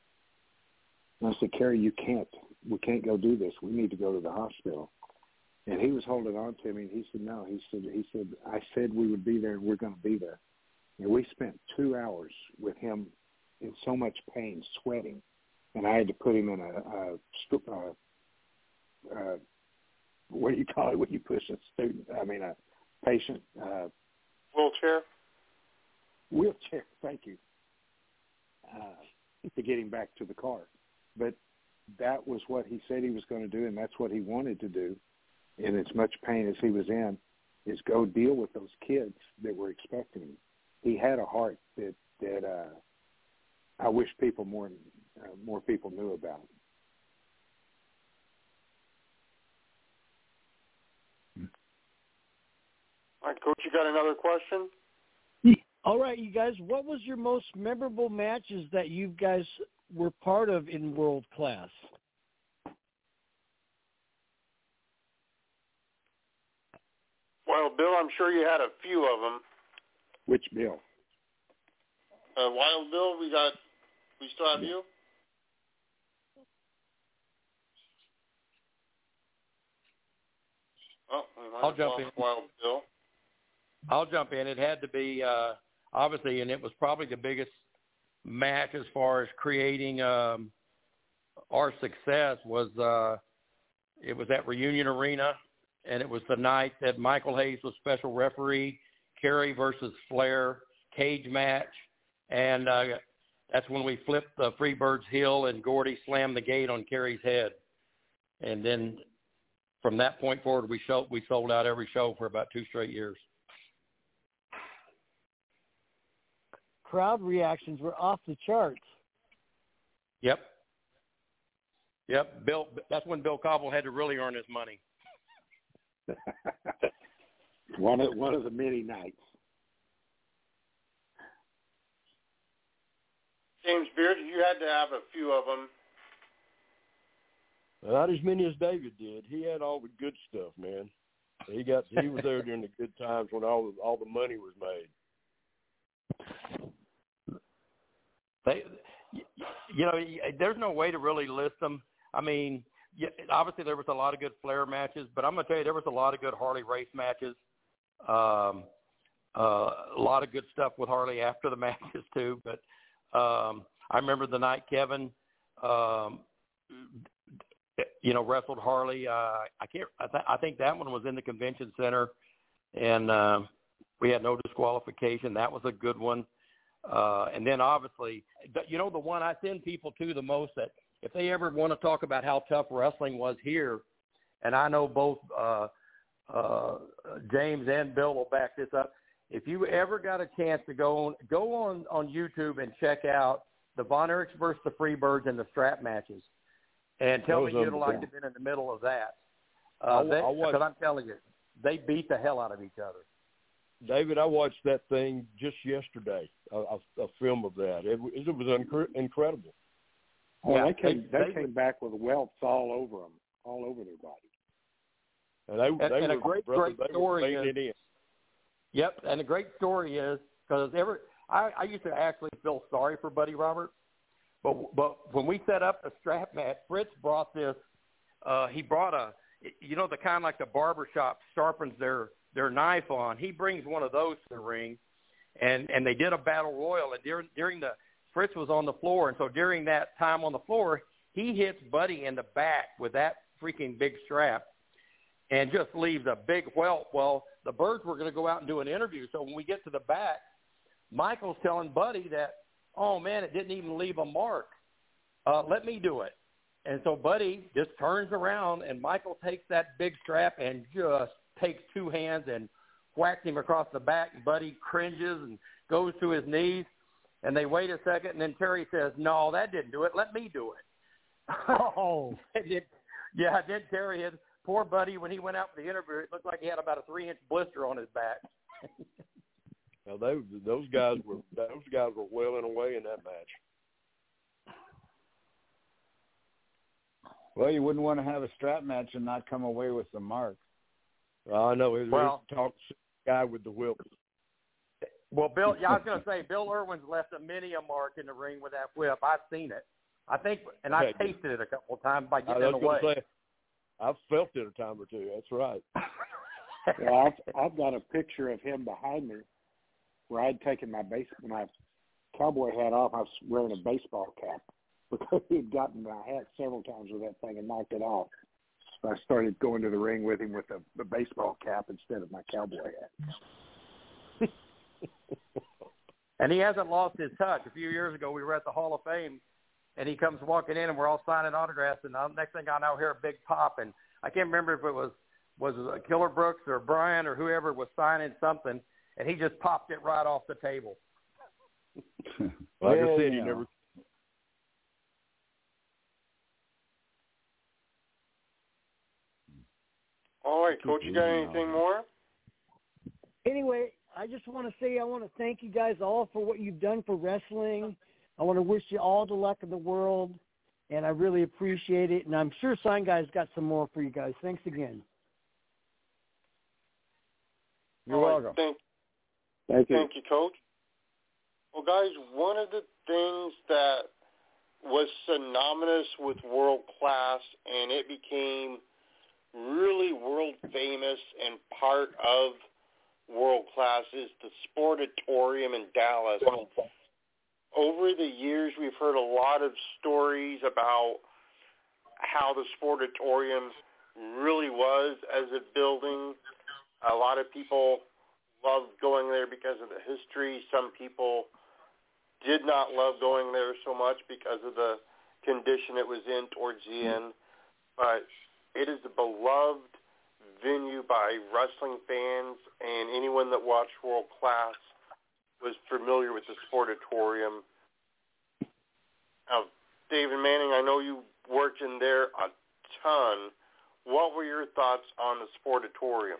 And I said, Kerry, you can't. We can't go do this. We need to go to the hospital. And he was holding on to me, and he said, no. He said, he said, I said we would be there, and we're going to be there. And we spent two hours with him in so much pain, sweating. And I had to put him in a, a, a, a what do you call it when you push a student, I mean a patient? Uh, wheelchair? Wheelchair, thank you, uh, to get him back to the car. But that was what he said he was going to do, and that's what he wanted to do, in as much pain as he was in, is go deal with those kids that were expecting him. He had a heart that, that uh, I wish people more uh, more people knew about it. All right, Coach, you got another question? All right, you guys, what was your most memorable matches that you guys were part of in World Class? Well, Bill, I'm sure you had a few of them. Which Bill? Uh, Wild Bill, we got, we still have you? Oh, we might I'll have jump lost in. Wild Bill. I'll jump in. It had to be, uh, obviously, and it was probably the biggest match as far as creating um, our success was uh, it was at Reunion Arena, and it was the night that Michael Hayes was special referee, Kerry versus Flair, cage match, and uh, that's when we flipped the Freebirds Hill and Gordy slammed the gate on Kerry's head. And then from that point forward, we, showed, we sold out every show for about two straight years. Crowd reactions were off the charts. Yep. Yep. Bill. That's when Bill Cobble had to really earn his money. one of one of the many nights. James Beard, you had to have a few of them. Not as many as David did. He had all the good stuff, man. He got he was there during the good times when all the, all the money was made. They, you know, there's no way to really list them. I mean, obviously there was a lot of good Flair matches, but I'm going to tell you there was a lot of good Harley race matches. Um, uh, a lot of good stuff with Harley after the matches too. But um, I remember the night Kevin, um, you know, wrestled Harley. Uh, I can't. I, th- I think that one was in the convention center, and uh, we had no disqualification. That was a good one. Uh, and then obviously, you know, the one I send people to the most that if they ever want to talk about how tough wrestling was here, and I know both uh, uh, James and Bill will back this up. If you ever got a chance to go on, go on, on YouTube and check out the Von Erichs versus the Freebirds and the strap matches, and tell me you'd like to have been in the middle of that. Uh, because I'm telling you, they beat the hell out of each other. David, I watched that thing just yesterday, a, a, a film of that. It, it was incre- incredible. Oh, yeah, they came, they, they came back with welts all over them, all over their body. And, they, and, they and were, a great, brother, great story is, it in. Yep, and a great story is, because every, I, I used to actually feel sorry for Buddy Roberts, but but when we set up the strap match, Fritz brought this, uh, he brought a, you know, the kind like the barber shop sharpens their their knife on. He brings one of those to the ring, and, and they did a battle royal. And during, during the, Fritz was on the floor, and so during that time on the floor, he hits Buddy in the back with that freaking big strap and just leaves a big welt. Well, the Birds were going to go out and do an interview. So when we get to the back, Michael's telling Buddy that, oh, man, it didn't even leave a mark. Uh, let me do it. And so Buddy just turns around, and Michael takes that big strap and just takes two hands and whacks him across the back. And Buddy cringes and goes to his knees. And they wait a second, and then Terry says, no, that didn't do it. Let me do it. Oh. Yeah, then Terry had, poor Buddy, when he went out for the interview, it looked like he had about a three-inch blister on his back. Now, they, those guys were those guys were wailing away in that match. Well, you wouldn't want to have a strap match and not come away with the mark. I know. It, well, it talks guy with the whip. Well, Bill, yeah, I was going to say, Bill Irwin's left a many a mark in the ring with that whip. I've seen it. I think, and I've Okay. tasted it a couple of times by getting I in was the way. going to say, I've felt it a time or two. That's right. Well, I've, I've got a picture of him behind me where I'd taken my base my cowboy hat off. I was wearing a baseball cap because he'd gotten my hat several times with that thing and knocked it off. So I started going to the ring with him with a, a baseball cap instead of my cowboy hat. And he hasn't lost his touch. A few years ago, we were at the Hall of Fame, and he comes walking in, and we're all signing autographs. And the next thing I know, I hear a big pop, and I can't remember if it was was it Killer Brooks or Brian or whoever was signing something, and he just popped it right off the table. Like yeah, I said, he yeah. never All right, Coach, you got anything more? Anyway, I just want to say I want to thank you guys all for what you've done for wrestling. I want to wish you all the luck in the world, and I really appreciate it. And I'm sure Sign Guy's got some more for you guys. Thanks again. You're welcome. Thank, Thank you. thank you, Coach. Well, guys, one of the things that was synonymous with world class, and it became really world famous and part of world class, is the Sportatorium in Dallas. Over the years, we've heard a lot of stories about how the Sportatorium really was as a building. A lot of people loved going there because of the history. Some people did not love going there so much because of the condition it was in towards the end. But it is a beloved venue by wrestling fans, and anyone that watched World Class was familiar with the Sportatorium. Now, David Manning, I know you worked in there a ton. What were your thoughts on the Sportatorium?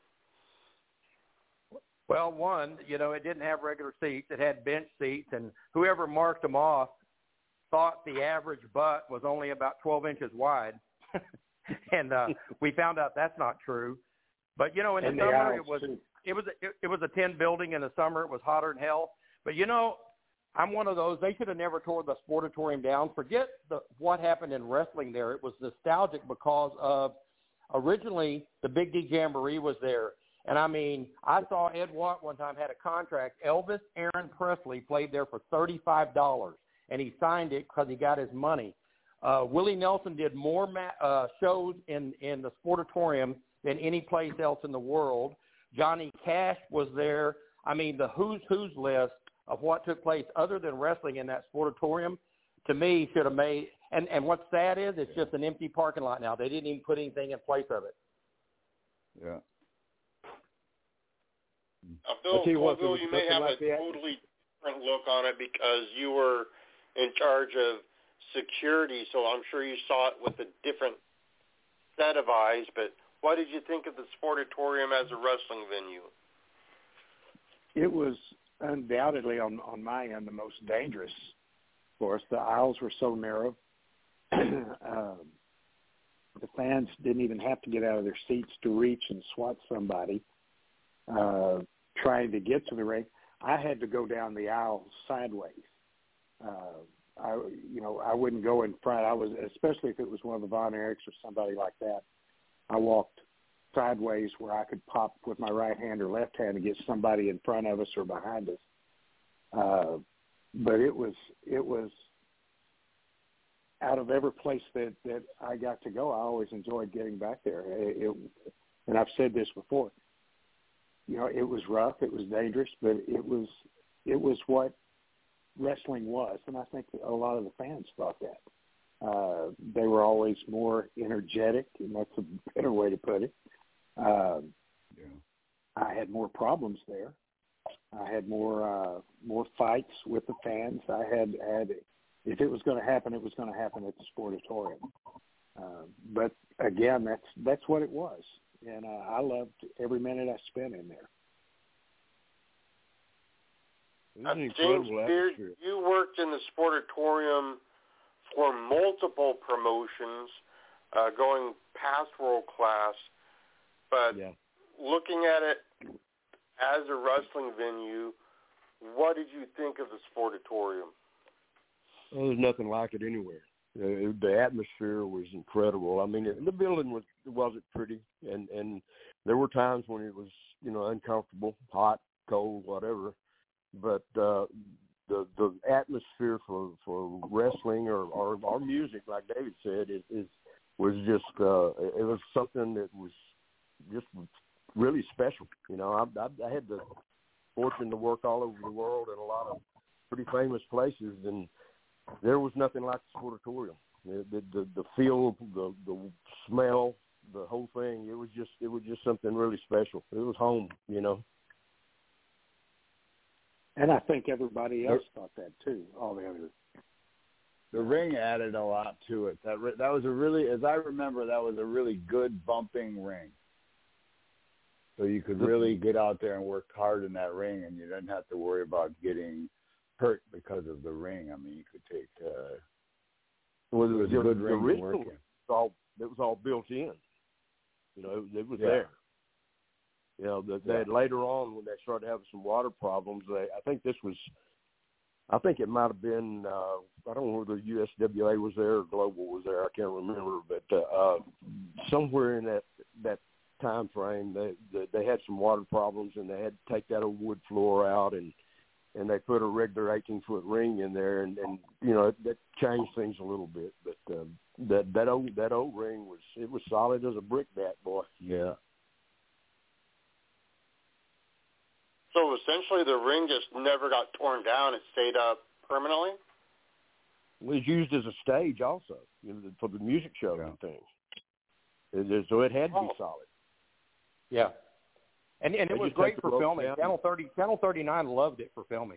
Well, one, you know, it didn't have regular seats. It had bench seats, and whoever marked them off thought the average butt was only about twelve inches wide. and uh, we found out that's not true. But, you know, in the and summer, the it was too. it was a, it, it was a tin building. In the summer, it was hotter than hell. But, you know, I'm one of those. They should have never tore the Sportatorium down. Forget the, what happened in wrestling there. It was nostalgic because of originally the Big D Jamboree was there. And, I mean, I saw Ed Watt one time had a contract. Elvis Aaron Presley played there for thirty-five dollars, and he signed it because he got his money. Uh, Willie Nelson did more ma- uh, shows in, in the Sportatorium than any place else in the world. Johnny Cash was there. I mean, the who's who's list of what took place other than wrestling in that Sportatorium, to me, should have made and, – and what's sad is it's just an empty parking lot now. They didn't even put anything in place of it. Yeah. Uh, Bill, you what, Bill, you may have like a that. totally different look on it because you were in charge of security, so I'm sure you saw it with a different set of eyes. But what did you think of the Sportatorium as a wrestling venue? It was undoubtedly on on my end the most dangerous for us. The aisles were so narrow. um, the fans didn't even have to get out of their seats to reach and swat somebody uh, trying to get to the ring. I had to go down the aisle sideways. Uh, I, you know, I wouldn't go in front. I was, especially if it was one of the Von Erichs or somebody like that. I walked sideways where I could pop with my right hand or left hand to get somebody in front of us or behind us. Uh, but it was, it was out of every place that, that I got to go, I always enjoyed getting back there. It, it, and I've said this before, you know, it was rough, it was dangerous, but it was, it was what wrestling was. And I think a lot of the fans thought that. Uh, they were always more energetic, and that's a better way to put it. Um, yeah. I had more problems there. I had more uh, more fights with the fans. I had had if it was going to happen, it was going to happen at the Sportatorium. Uh, but again, that's that's what it was, and uh, I loved every minute I spent in there. Uh, James Beard, you worked in the Sportatorium for multiple promotions, uh, going past World Class, but yeah. looking at it as a wrestling venue, what did you think of the Sportatorium? Well, there's nothing like it anywhere. Uh, the atmosphere was incredible. I mean, the building was wasn't pretty, and and there were times when it was, you know, uncomfortable, hot, cold, whatever. But uh, the the atmosphere for, for wrestling or, or or music, like David said, is, is was just uh, it was something that was just really special. You know, I, I, I had the fortune to work all over the world in a lot of pretty famous places, and there was nothing like the Sportatorium. The the, the, the feel, the the smell, the whole thing. It was just it was just something really special. It was home, you know. And I think everybody else thought that too. All the others. The ring added a lot to it. That that was a really, as I remember, that was a really good bumping ring. So you could really get out there and work hard in that ring, and you didn't have to worry about getting hurt because of the ring. I mean, you could take uh, well, it was the, a good the ring to work in. Was all, it was all built in. You know, it, it was yeah. there. You know, the, they, yeah. later on when they started having some water problems, they, I think this was, I think it might have been, uh, I don't know whether U S W A was there or Global was there. I can't remember, but uh, uh, somewhere in that that time frame, they, they they had some water problems, and they had to take that old wood floor out, and and they put a regular eighteen foot ring in there, and, and you know that changed things a little bit. But uh, that that old that old ring was it was solid as a brick bat, boy. Yeah. So essentially, the ring just never got torn down; it stayed up permanently. It was used as a stage also, you know, for the music show yeah. and things. It, so it had to be oh. solid. Yeah, and and They it was just great take for the rope filming. down. Channel thirty, Channel thirty-nine loved it for filming.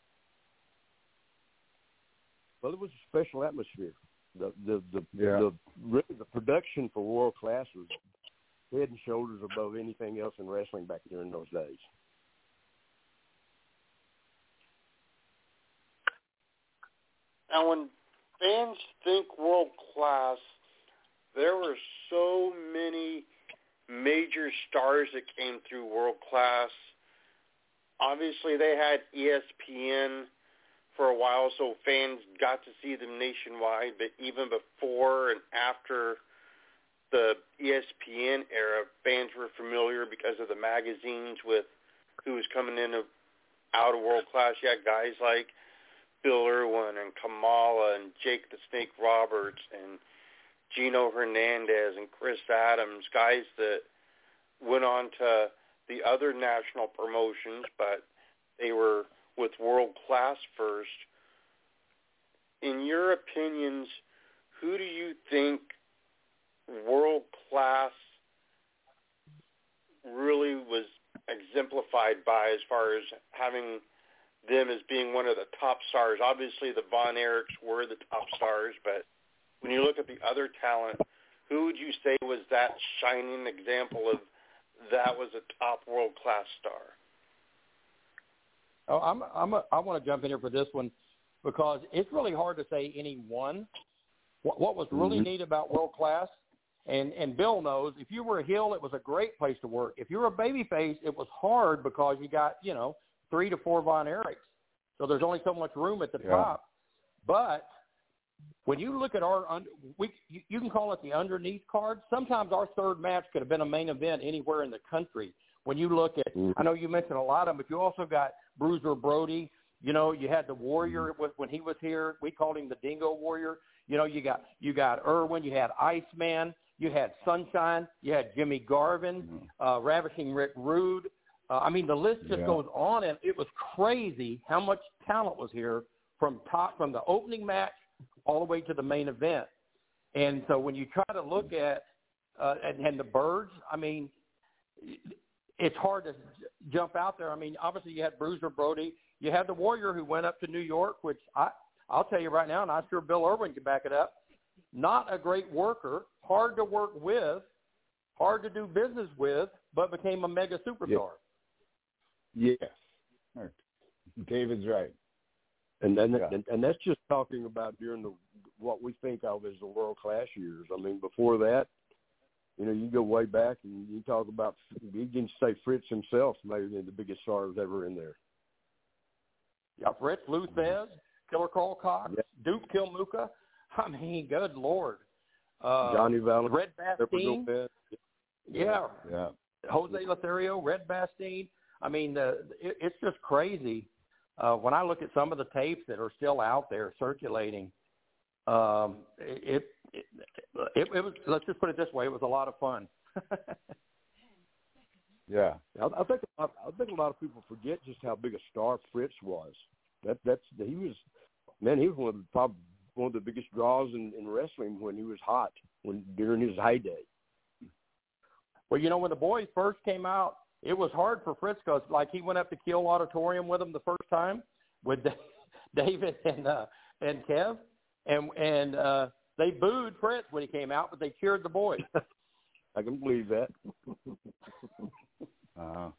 Well, it was a special atmosphere. The the the, yeah. the really the production for World Class was head and shoulders above anything else in wrestling back during those days. Now, when fans think world class, there were so many major stars that came through world class. Obviously, they had E S P N for a while, so fans got to see them nationwide. But even before and after the E S P N era, fans were familiar because of the magazines with who was coming in out of world class. You had guys like Bill Irwin and Kamala and Jake the Snake Roberts and Gino Hernandez and Chris Adams, guys that went on to the other national promotions, but they were with World Class first. In your opinions, who do you think World Class really was exemplified by as far as having them as being one of the top stars? Obviously, the Von Erichs were the top stars, but when you look at the other talent, who would you say was that shining example of that was a top world-class star? Oh, I'm, I'm a, I want to jump in here for this one because it's really hard to say any one. What, what was really mm-hmm. neat about World Class, and, and Bill knows, if you were a heel, it was a great place to work. If you were a babyface, it was hard because you got, you know, three to four Von Erichs. So there's only so much room at the yeah. top. But when you look at our under, we you, you can call it the underneath card. Sometimes our third match could have been a main event anywhere in the country. When you look at, mm-hmm. I know you mentioned a lot of them, but you also got Bruiser Brody. You know, you had the Warrior mm-hmm. when he was here. We called him the Dingo Warrior. You know, you got you got Irwin. You had Iceman. You had Sunshine. You had Jimmy Garvin, mm-hmm. uh, Ravishing Rick Rude. Uh, I mean, the list just yeah. goes on, and it was crazy how much talent was here from top from the opening match all the way to the main event. And so when you try to look at uh, and, and the Birds, I mean, it's hard to jump out there. I mean, obviously you had Bruiser Brody. You had the Warrior who went up to New York, which I, I'll tell you right now, and I'm sure Bill Irwin can back it up, not a great worker, hard to work with, hard to do business with, but became a mega superstar. Yes. yes. David's right. And then, yeah. and, and that's just talking about during the what we think of as the world class years. I mean, before that, you know, you go way back and you talk about, you can say Fritz himself, maybe the biggest stars ever in there. Yeah, Fritz, Lou Thez, Killer Carl Cox, yeah. Duke Kilmuka. I mean, good Lord. Uh, Johnny Valentine, Red Bastine. Yeah. yeah. Jose Lothario, Red Bastine. I mean, the, it, it's just crazy. Uh, when I look at some of the tapes that are still out there circulating, um, it, it, it, it was, let's just put it this way, it was a lot of fun. yeah. I, I think I think a lot of people forget just how big a star Fritz was. That that's he was, man, he was one of the, probably one of the biggest draws in, in wrestling when he was hot, when during his heyday. Well, you know, when the boys first came out, it was hard for Fritz because, like, he went up to Kiel Auditorium with them the first time with David and uh, and Kev, and and uh, they booed Fritz when he came out, but they cheered the boys. I can believe that. Uh-huh.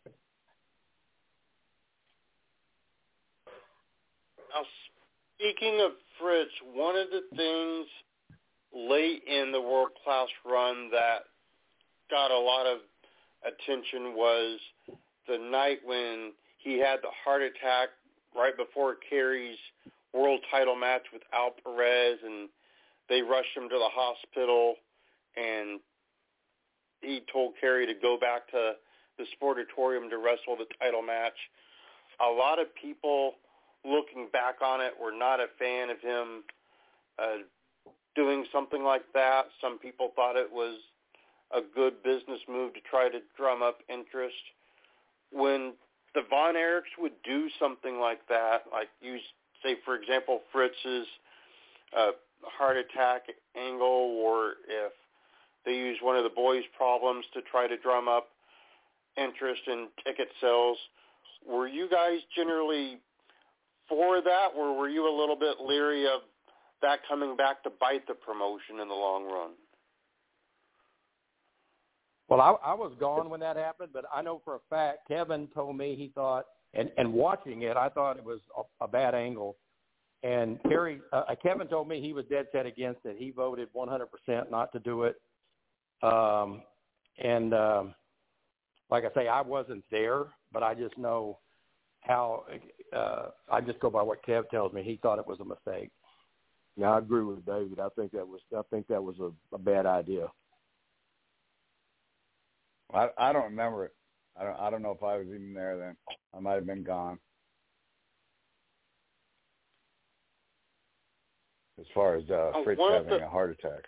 Now, speaking of Fritz, one of the things late in the World Class run that got a lot of attention was the night when he had the heart attack right before Kerry's world title match with Al Perez, and they rushed him to the hospital, and he told Kerry to go back to the Sportatorium to wrestle the title match. A lot of people looking back on it were not a fan of him uh, doing something like that. Some people thought it was a good business move to try to drum up interest. When the Von Erichs would do something like that, like you say, for example, Fritz's uh, heart attack angle, or if they use one of the boys' problems to try to drum up interest in ticket sales, were you guys generally for that, or were you a little bit leery of that coming back to bite the promotion in the long run? Well, I, I was gone when that happened, but I know for a fact Kevin told me he thought, and, and watching it, I thought it was a, a bad angle. And Kerry, uh, Kevin told me he was dead set against it. He voted one hundred percent not to do it. Um, and um, like I say, I wasn't there, but I just know how uh, I just go by what Kev tells me. He thought it was a mistake. Yeah, I agree with David. I think that was I think that was a, a bad idea. I I don't remember it. I don't I don't know if I was even there then. I might have been gone. As far as uh, Oh, Fritz having the, a heart attack.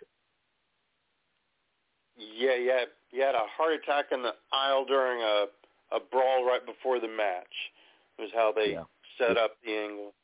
Yeah, yeah, he had a heart attack in the aisle during a, a brawl right before the match. Was how they yeah. set up the angle.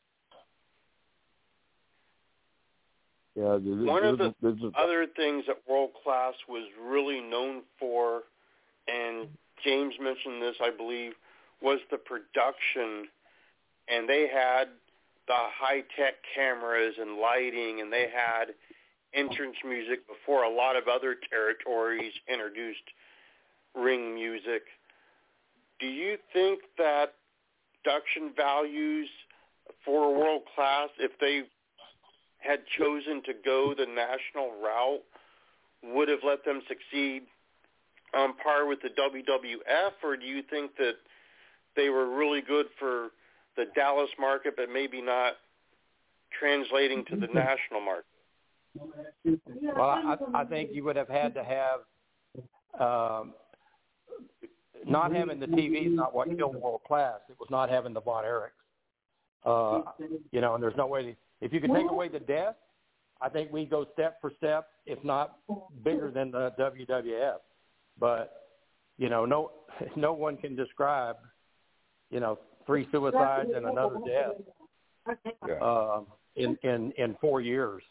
Yeah, there's, One there's, of the there's a, other things that World Class was really known for, and James mentioned this, I believe, was the production. And they had the high-tech cameras and lighting, and they had entrance music before a lot of other territories introduced ring music. Do you think that production values for World Class, if they had chosen to go the national route, would have let them succeed on par with the W W F, or do you think that they were really good for the Dallas market but maybe not translating to the national market? Well, I, I think you would have had to have um, not having the T V is not what killed World Class. It was not having the Von Erichs. Uh, you know, and there's no way to, if you could take away the death, I think we go step for step, if not bigger than the W W F. But you know, no no one can describe, you know, three suicides and another death Yeah. uh, in in in four years.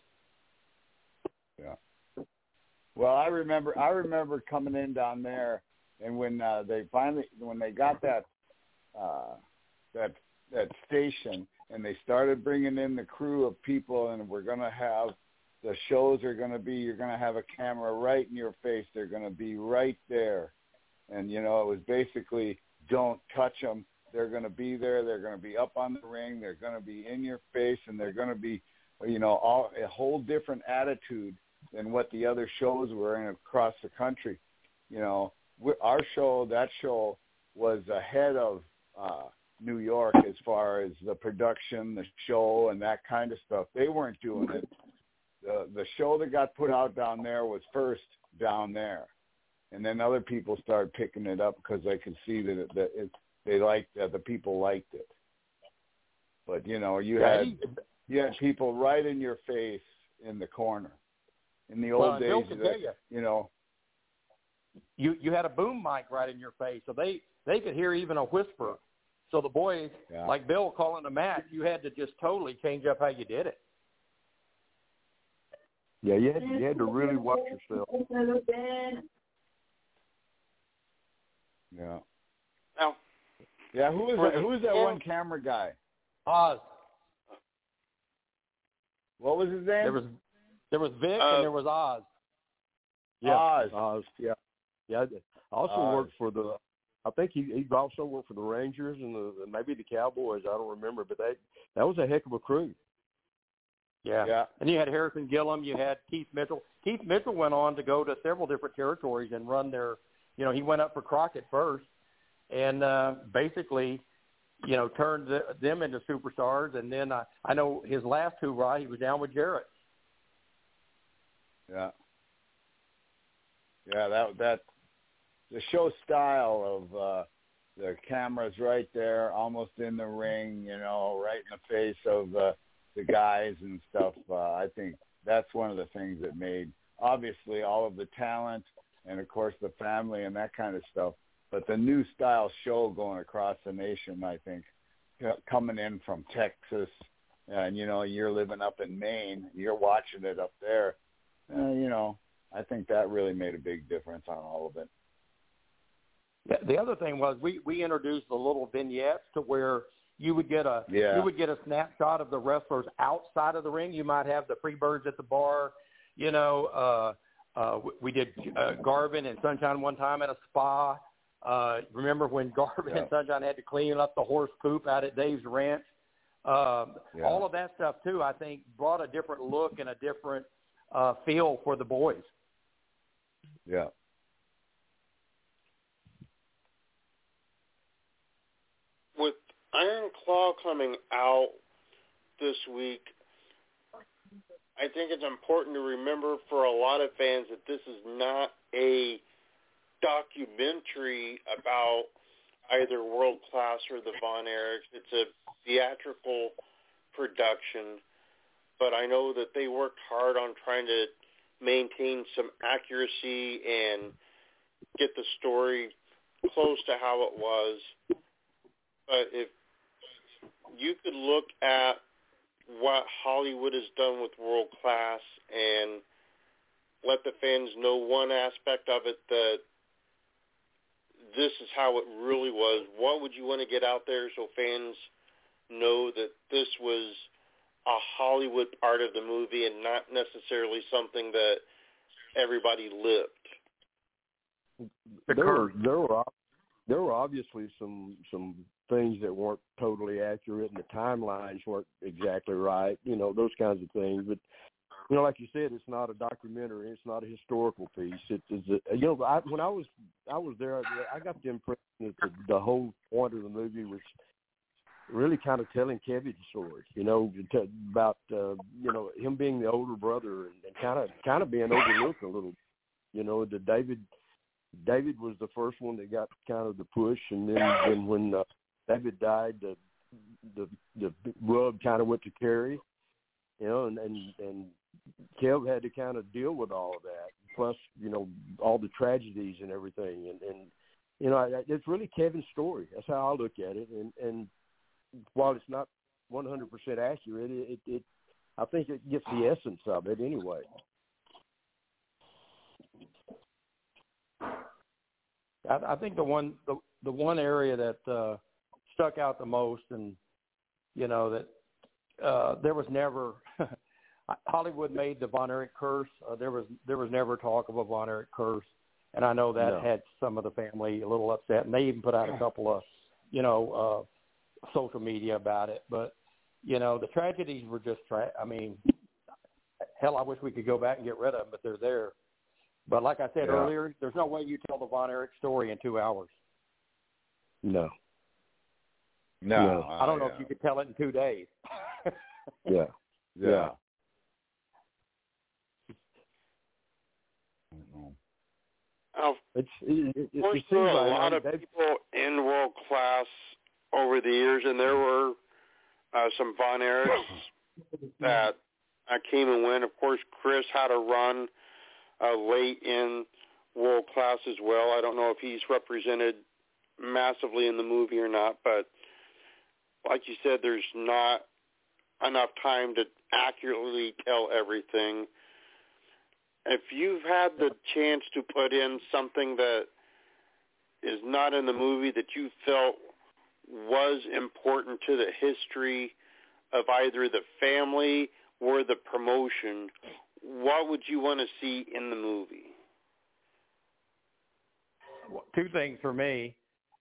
Yeah. Well, I remember I remember coming in down there, and when uh, they finally when they got that uh, that that station, and they started bringing in the crew of people, and we're gonna have the shows are gonna be you're gonna have a camera right in your face. They're gonna be right there, and you know it was basically don't touch them. They're gonna be there. They're gonna be up on the ring. They're gonna be in your face, and they're gonna be, you know, all a whole different attitude than what the other shows were in across the country. You know, our show, that show was ahead of uh, New York as far as the production, the show, and that kind of stuff. They weren't doing it. The the show that got put out down there was first down there, and then other people started picking it up because they could see that it, that it, they liked that the people liked it. But you know, you had you had people right in your face in the corner. In the old well, days, Bill can tell you, you know, you you had a boom mic right in your face, so they they could hear even a whisper. So the boys, yeah. like Bill calling a match, you had to just totally change up how you did it. Yeah, you had, you had to really watch yourself. Yeah. Now, yeah. Who was For that? the- Who was that one camera guy? Oz. What was his name? There was there was Vic Uh, and there was Oz. Yeah, Oz. Oz. Yeah, yeah. I also Oz. worked for the. I think he he also worked for the Rangers and the maybe the Cowboys. I don't remember, but that that was a heck of a crew. Yeah. Yeah. And you had Harrison Gillum, you had Keith Mitchell. Keith Mitchell went on to go to several different territories and run their, you know, he went up for Crockett first and uh, basically, you know, turned the, them into superstars. And then I, I know his last hoorah, he was down with Jarrett. Yeah. Yeah, that, that, the show style of uh, the cameras right there, almost in the ring, you know, right in the face of uh, the guys and stuff. Uh, I think that's one of the things that made, obviously, all of the talent and, of course, the family and that kind of stuff. But the new style show going across the nation, I think, coming in from Texas, and, you know, you're living up in Maine, you're watching it up there, uh, you know, I think that really made a big difference on all of it. The other thing was we, we introduced the little vignettes to where you would get a yeah. you would get a snapshot of the wrestlers outside of the ring. You might have the Freebirds at the bar. You know, uh, uh, we did uh, Garvin and Sunshine one time at a spa. Uh, remember when Garvin yeah. and Sunshine had to clean up the horse poop out at Dave's Ranch? Um, yeah. All of that stuff, too, I think, brought a different look and a different uh, feel for the boys. Yeah. With Iron Claw coming out this week, I think it's important to remember for a lot of fans that this is not a documentary about either World Class or the Von Erichs. It's a theatrical production, but I know that they worked hard on trying to maintain some accuracy and get the story close to how it was. But if you could look at what Hollywood has done with World Class and let the fans know one aspect of it, that this is how it really was, what would you want to get out there so fans know that this was a Hollywood part of the movie and not necessarily something that everybody lived? There were, there were there were obviously some some things that weren't totally accurate, and the timelines weren't exactly right. You know, those kinds of things. But you know, like you said, it's not a documentary. It's not a historical piece. It is, a, you know, I, when I was I was there, I got the impression that the, the whole point of the movie was really kind of telling Kevin's story. You know, to, about uh, you know him being the older brother and, and kind of kind of being overlooked a little. You know, the David David was the first one that got kind of the push, and then then when uh, David died, the the the rub kind of went to Kerry. You know, and, and, and Kev had to kind of deal with all of that, plus, you know, all the tragedies and everything. And, and you know, it's really Kevin's story. That's how I look at it. And, and while it's not one hundred percent accurate, it, it, I think it gets the essence of it anyway. I, I think the one the, the one area that uh, stuck out the most, and, you know, that Uh, there was never Hollywood made the Von Erich curse. Uh, there was there was never talk of a Von Erich curse, and I know that no. had some of the family a little upset. And they even put out a couple of, you know, uh, social media about it. But you know, the tragedies were just. Tra- I mean, hell, I wish we could go back and get rid of them, but they're there. But like I said yeah. earlier, there's no way you tell the Von Erich story in two hours. No. No, no. I don't know yeah. if you could tell it in two days. yeah. Yeah. Yeah. Now, It's, it, it, there it seems were a like lot of they've, people in World Class over the years, and there were uh, some Von Erichs that uh, came and went. Of course, Chris had a run uh, late in World Class as well. I don't know if he's represented massively in the movie or not, but like you said, there's not enough time to accurately tell everything. If you've had the chance to put in something that is not in the movie that you felt was important to the history of either the family or the promotion, what would you want to see in the movie? Well, two things for me.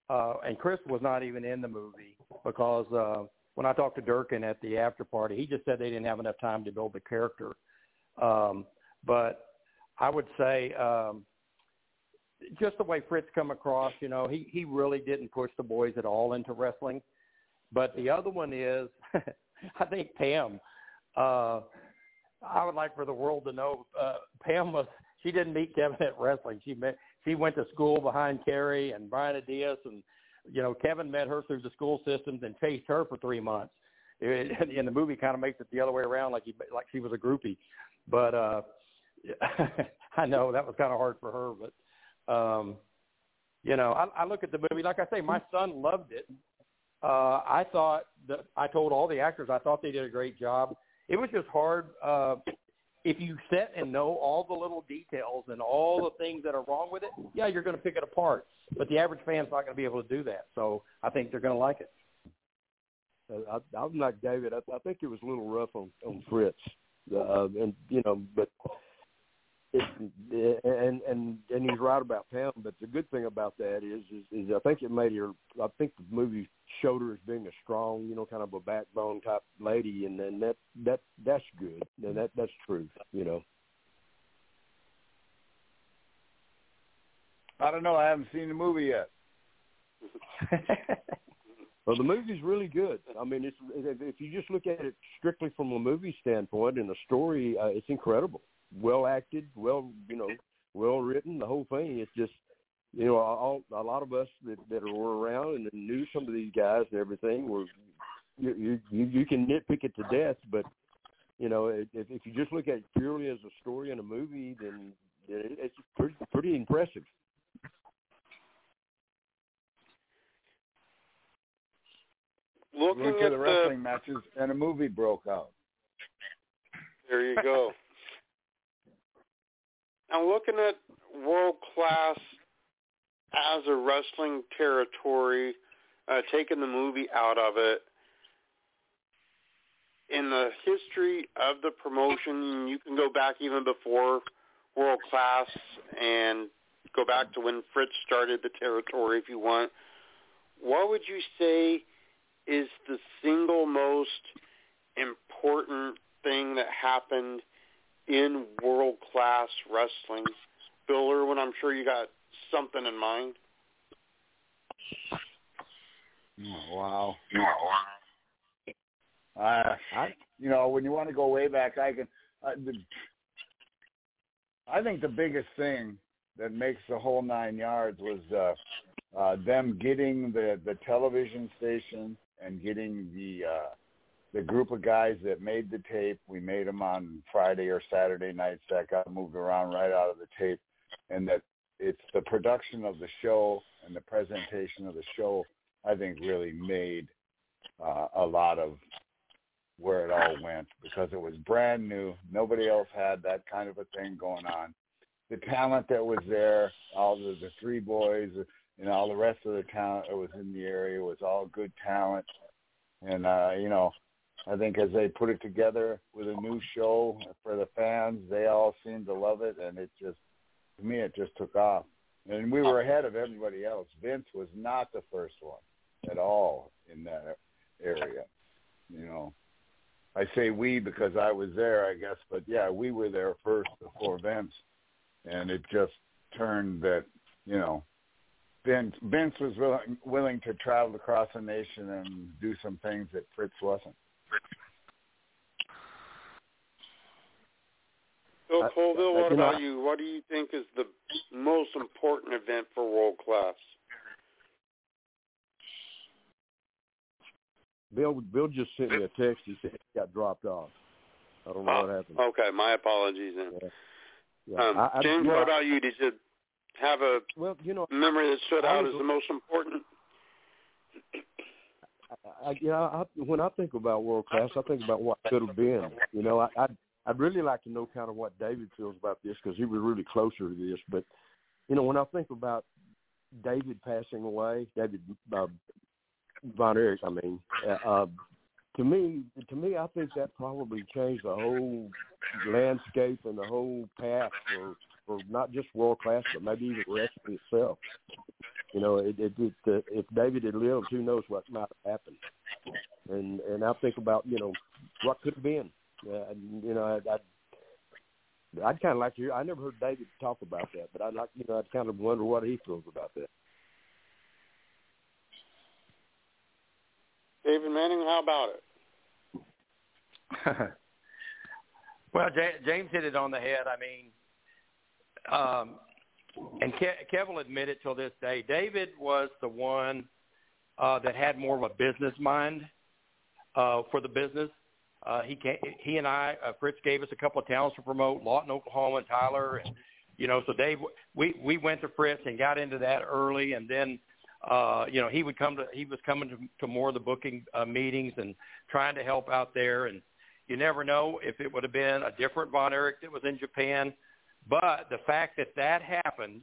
uh, and Chris was not even in the movie because uh, when I talked to Durkin at the after party, he just said they didn't have enough time to build the character. Um, but I would say um, just the way Fritz come across, you know, he, he really didn't push the boys at all into wrestling. But the other one is, I think Pam, uh, I would like for the world to know, uh, Pam was, she didn't meet Kevin at wrestling. She met, she went to school behind Kerry and Brian Adias, and, you know, Kevin met her through the school systems and chased her for three months. It, and the movie kind of makes it the other way around, like he, like she was a groupie. But uh, I know that was kind of hard for her. But, um, you know, I, I look at the movie, like I say, my son loved it. Uh, I thought that I told all the actors I thought they did a great job. It was just hard. Uh, if you sit and know all the little details and all the things that are wrong with it, yeah, you're going to pick it apart. But the average fan's not going to be able to do that. So I think they're going to like it. I, I'm like David. I, I think it was a little rough on, on Fritz, uh, and you know, but it, and and and he's right about Pam. But the good thing about that is, is, is I think it made her. I think the movie showed her as being a strong, you know, kind of a backbone type lady, and then that that that's good, and that that's true, you know. I don't know. I haven't seen the movie yet. Well, the movie's really good. I mean, it's if you just look at it strictly from a movie standpoint and the story, uh, it's incredible. Well acted, well, you know, well written. The whole thing. It's just, you know, all, a lot of us that, that were around and knew some of these guys and everything were, you you you can nitpick it to death, but you know, if, if you just look at it purely as a story and a movie, then it's pretty, pretty impressive. Looking Went to at the wrestling the, matches, and a movie broke out. There you go. I'm looking at World Class as a wrestling territory, uh, taking the movie out of it. In the history of the promotion, you can go back even before World Class and go back to when Fritz started the territory if you want. What would you say is the single most important thing that happened in world-class wrestling? Bill Irwin, I'm sure you got something in mind. Oh, wow. Uh, I, you know, when you want to go way back, I can. Uh, the, I think the biggest thing that makes the whole nine yards was uh, uh, them getting the, the television station and getting the uh, the group of guys that made the tape. We made them on Friday or Saturday nights that got moved around right out of the tape, and that it's the production of the show and the presentation of the show, I think, really made uh, a lot of where it all went, because it was brand new. Nobody else had that kind of a thing going on. The talent that was there, all the, the three boys, and all the rest of the talent that was in the area was all good talent. And, uh, you know, I think as they put it together with a new show for the fans, they all seemed to love it, and it just, to me, it just took off. And we were ahead of everybody else. Vince was not the first one at all in that area. You know, I say we because I was there, I guess, but yeah, we were there first before Vince, and it just turned that, you know, Vince, Vince was willing, willing to travel across the nation and do some things that Fritz wasn't. Bill Colville, what you know, about you? What do you think is the most important event for World Class? Bill, Bill just sent me a text. He said he got dropped off. I don't know oh, what happened. Okay, my apologies then. Yeah. Yeah. Um, I, I, James, you know, what about you? Did you have a well, you know, memory that stood I out was, as the most important? I, you know, I, when I think about World Class, I think about what could have been. You know, I, I'd, I'd really like to know kind of what David feels about this, because he was really closer to this. But, you know, when I think about David passing away, David uh, Von Erich, I mean, uh, uh, to me, to me, I think that probably changed the whole landscape and the whole path for, for not just World Class, but maybe even wrestling itself. You know, it, it, it, uh, if David had lived, who knows what might have happened. And and I think about, you know, what could have been. Uh, you know, I, I'd, I'd kind of like to hear. I never heard David talk about that, but I'd like, you know, I'd kind of wonder what he feels about that. David Manning, how about it? Well, J- James hit it on the head. I mean, um, and Ke- Kev will admit it till this day. David was the one uh, that had more of a business mind uh, for the business. Uh, he came, he and I, uh, Fritz gave us a couple of towns to promote, Lawton, Oklahoma, and Tyler, and you know, so Dave, we we went to Fritz and got into that early, and then. Uh, you know, he would come to, he was coming to, to more of the booking uh, meetings and trying to help out there. And you never know if it would have been a different Von Erich that was in Japan. But the fact that that happened,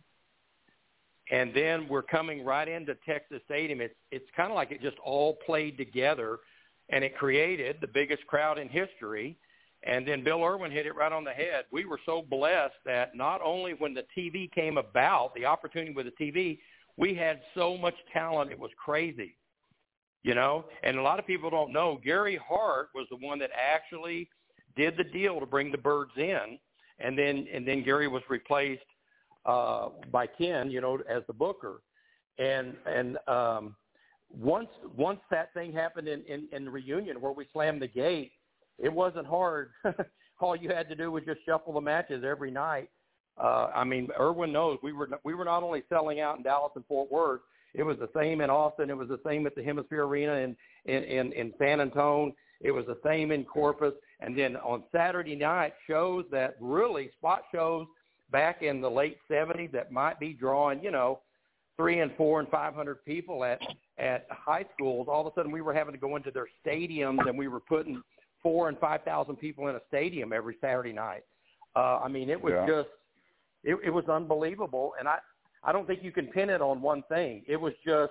and then we're coming right into Texas Stadium, it's, it's kind of like it just all played together, and it created the biggest crowd in history. And then Bill Irwin hit it right on the head. We were so blessed that not only when the T V came about, the opportunity with the T V, we had so much talent, it was crazy, you know. And a lot of people don't know, Gary Hart was the one that actually did the deal to bring the Birds in, and then and then Gary was replaced uh, by Ken, you know, as the booker. And and um, once once that thing happened in, in, in the reunion where we slammed the gate, it wasn't hard. All you had to do was just shuffle the matches every night. Uh, I mean, Irwin knows we were we were not only selling out in Dallas and Fort Worth. It was the same in Austin. It was the same at the Hemisphere Arena in in, in, in San Antonio. It was the same in Corpus. And then on Saturday night, shows that really spot shows back in the late seventies that might be drawing, you know, three and four and five hundred people at at high schools. All of a sudden, we were having to go into their stadiums, and we were putting four and five thousand people in a stadium every Saturday night. Uh, I mean, it was yeah. just. It, it was unbelievable, and I, I don't think you can pin it on one thing. It was just,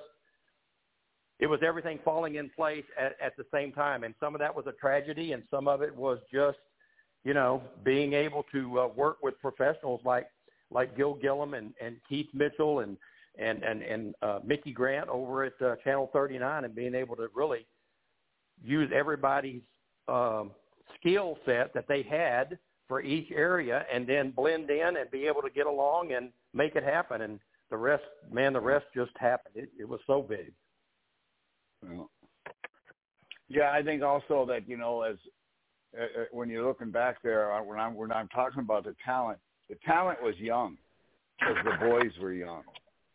it was everything falling in place at, at the same time, and some of that was a tragedy, and some of it was just, you know, being able to uh, work with professionals like like Gil Gillum and, and Keith Mitchell and and and, and uh, Mickey Grant over at uh, Channel thirty-nine, and being able to really use everybody's um, skill set that they had for each area, and then blend in and be able to get along and make it happen. And the rest, man, the rest just happened. It, it was so big. Well, yeah, I think also that, you know, as uh, when you're looking back there, when I'm when I'm talking about the talent, the talent was young because the boys were young.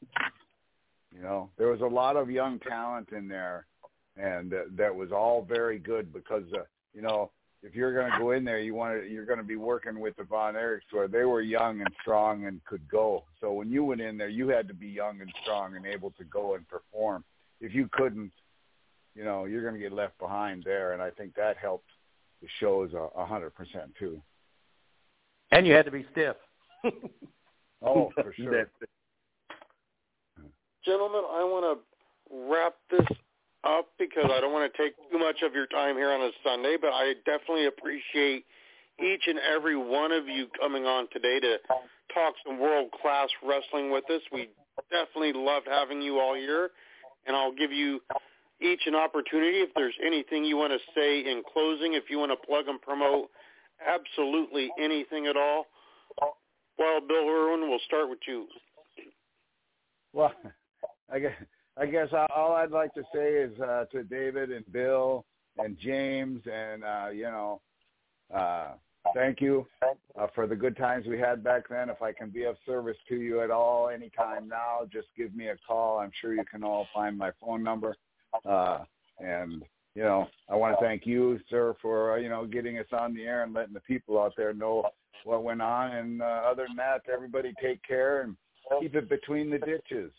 You know, there was a lot of young talent in there, and uh, that was all very good because, uh, you know, if you're going to go in there, you want to, you're going to be working with the Von Erichs where they were young and strong and could go. So when you went in there, you had to be young and strong and able to go and perform. If you couldn't, you know, you're going to get left behind there. And I think that helped the shows a, a hundred percent too. And you had to be stiff. Oh, for sure. Gentlemen, I want to wrap this up because I don't want to take too much of your time here on a Sunday, but I definitely appreciate each and every one of you coming on today to talk some world-class wrestling with us. We definitely loved having you all here, and I'll give you each an opportunity. If there's anything you want to say in closing, if you want to plug and promote absolutely anything at all, well, Bill Irwin, we'll start with you. Well, I guess, I guess all I'd like to say is uh, to David and Bill and James and, uh, you know, uh, thank you uh, for the good times we had back then. If I can be of service to you at all anytime now, just give me a call. I'm sure you can all find my phone number. Uh, and, you know, I want to thank you, sir, for, uh, you know, getting us on the air and letting the people out there know what went on. And uh, other than that, everybody take care and keep it between the ditches.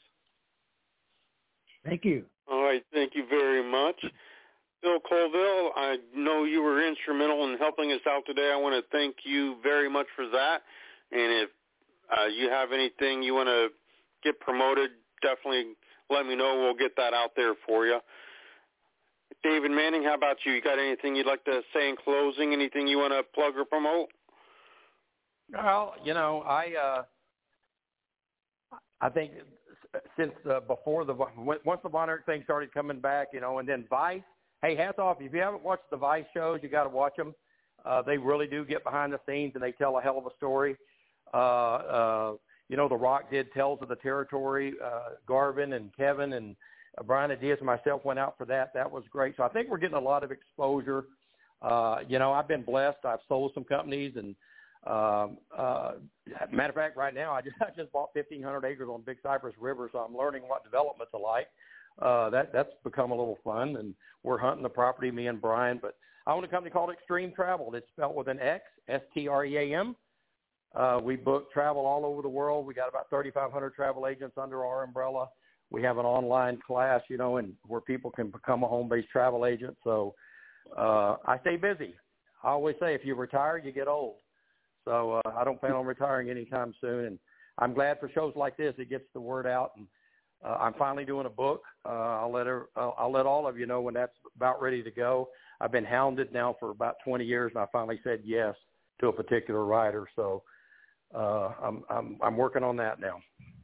Thank you. All right. Thank you very much. Bill Colville, I know you were instrumental in helping us out today. I want to thank you very much for that. And if uh, you have anything you want to get promoted, definitely let me know. We'll get that out there for you. David Manning, how about you? You got anything you'd like to say in closing? Anything you want to plug or promote? Well, you know, I uh, I think since uh, before the once the Von Erich thing started coming back, you know, and then Vice. Hey, hats off! If you haven't watched the Vice shows, you got to watch them. Uh, they really do get behind the scenes, and they tell a hell of a story. Uh, uh, you know, The Rock did Tales of the Territory. Uh, Garvin and Kevin and uh, Brian and Diaz and myself went out for that. That was great. So I think we're getting a lot of exposure. Uh, you know, I've been blessed. I've sold some companies, and um, uh, matter of fact, right now I just I just bought fifteen hundred acres on Big Cypress River, so I'm learning what developments are like. Uh, that that's become a little fun, and we're hunting the property, me and Brian. But I own a company called Extreme Travel. It's spelled with an X, S T R E A M. Uh, we book travel all over the world. We got about thirty-five hundred travel agents under our umbrella. We have an online class, you know, and where people can become a home-based travel agent. So uh, I stay busy. I always say if you retire, you get old. So uh, I don't plan on retiring anytime soon. And I'm glad for shows like this. It gets the word out. And uh, I'm finally doing a book. Uh, I'll let her, uh, I'll let all of you know when that's about ready to go. I've been hounded now for about twenty years, and I finally said yes to a particular writer. So uh, I'm, I'm, I'm working on that now.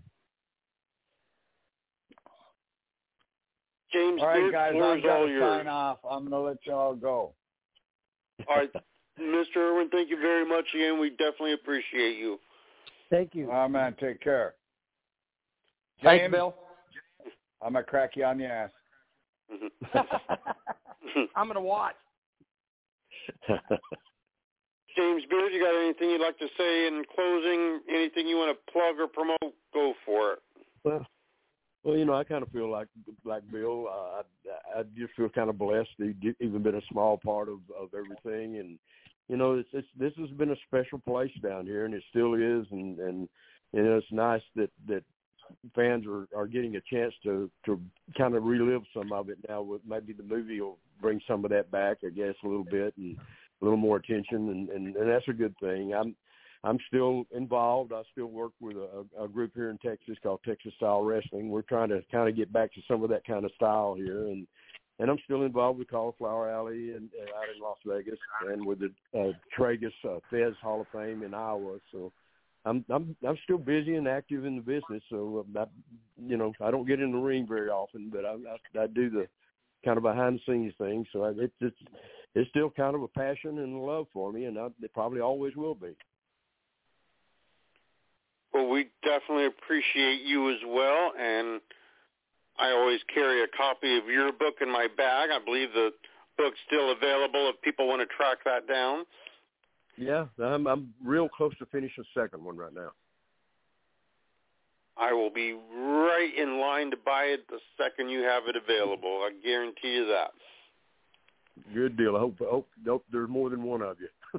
James, all right, guys, floor I've is got all to yours. sign off. I'm going to let y'all go. All right, Mister Irwin, thank you very much again. We definitely appreciate you. Thank you. All right, man, take care. Thanks, James, Bill. I'm going to crack you on the ass. I'm going to watch. James Beard, you got anything you'd like to say in closing? Anything you want to plug or promote? Go for it. Well, well, you know, I kind of feel like like Bill. Uh, I, I just feel kind of blessed to get, even been a small part of, of everything, and you know, it's, it's this has been a special place down here, and it still is, and and you know, it's nice that that fans are, are getting a chance to to kind of relive some of it now. With maybe the movie will bring some of that back, I guess, a little bit, and a little more attention, and, and, and that's a good thing. I'm I'm still involved. I still work with a, a group here in Texas called Texas Style Wrestling. We're trying to kind of get back to some of that kind of style here, and and I'm still involved with Cauliflower Alley and, and out in Las Vegas, and with the uh, Tragus uh, Fez Hall of Fame in Iowa. So I'm I'm I'm still busy and active in the business. So I, you know, I don't get in the ring very often, but I I, I do the kind of behind the scenes thing. So I, it's it's it's still kind of a passion and a love for me, and I, it probably always will be. Well, we definitely appreciate you as well, and I always carry a copy of your book in my bag. I believe the book's still available if people want to track that down. Yeah, I'm I'm real close to finishing the second one right now. I will be right in line to buy it the second you have it available. I guarantee you that. Good deal. I hope, I hope, hope there's more than one of you.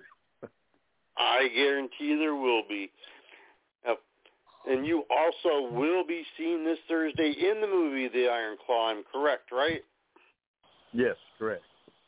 I guarantee there will be. Now, and you also will be seen this Thursday in the movie The Iron Claw. I'm correct, right? Yes, correct.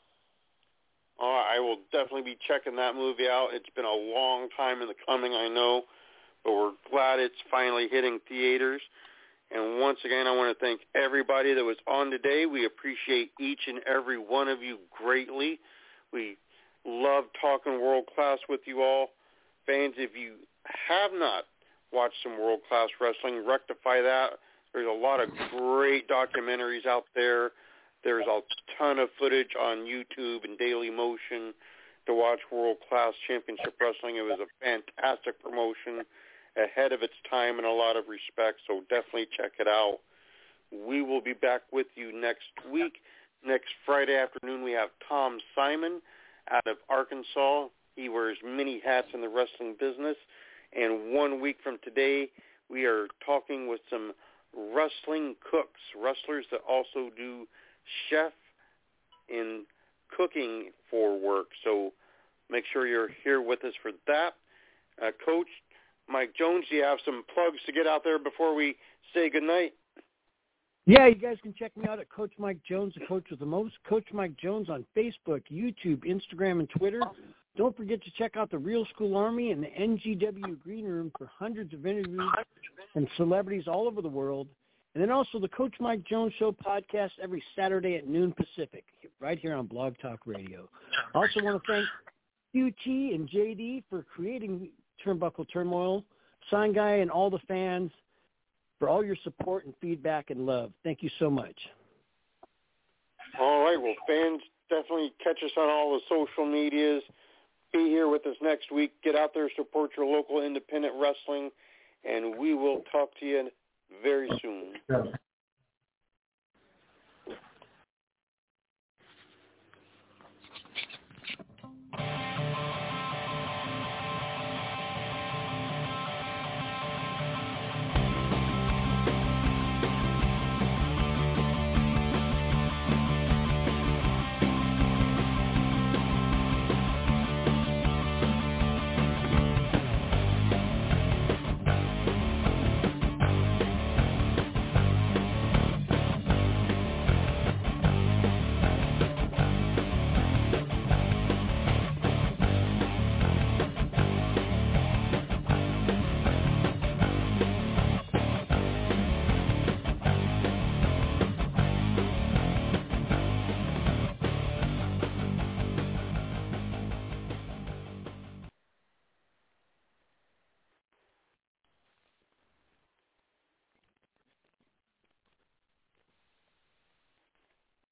All right, I will definitely be checking that movie out. It's been a long time in the coming, I know, but we're glad it's finally hitting theaters. And once again, I want to thank everybody that was on today. We appreciate each and every one of you greatly. We love talking world class with you all. Fans, if you have not watched some world class wrestling, rectify that. There's a lot of great documentaries out there. There's a ton of footage on YouTube and Daily Motion to watch World Class Championship Wrestling. It was a fantastic promotion, ahead of its time in a lot of respects, so definitely check it out. We will be back with you next week. Next Friday afternoon, we have Tom Simon out of Arkansas. He wears many hats in the wrestling business. And one week from today, we are talking with some wrestling cooks, wrestlers that also do chef in cooking for work. So make sure you're here with us for that. Uh, Coach Mike Jones, do you have some plugs to get out there before we say goodnight? Yeah, you guys can check me out at Coach Mike Jones, the coach with the most. Coach Mike Jones on Facebook, YouTube, Instagram, and Twitter. Don't forget to check out the Real School Army and the N G W Green Room for hundreds of interviews and celebrities all over the world. And then also the Coach Mike Jones Show podcast every Saturday at noon Pacific, right here on Blog Talk Radio. I also want to thank Q T and J D for creating Turnbuckle Turmoil, Sign Guy, and all the fans. for all your support and feedback and love. Thank you so much. All right. Well, fans, definitely catch us on all the social medias. Be here with us next week. Get out there, support your local independent wrestling, and we will talk to you very soon.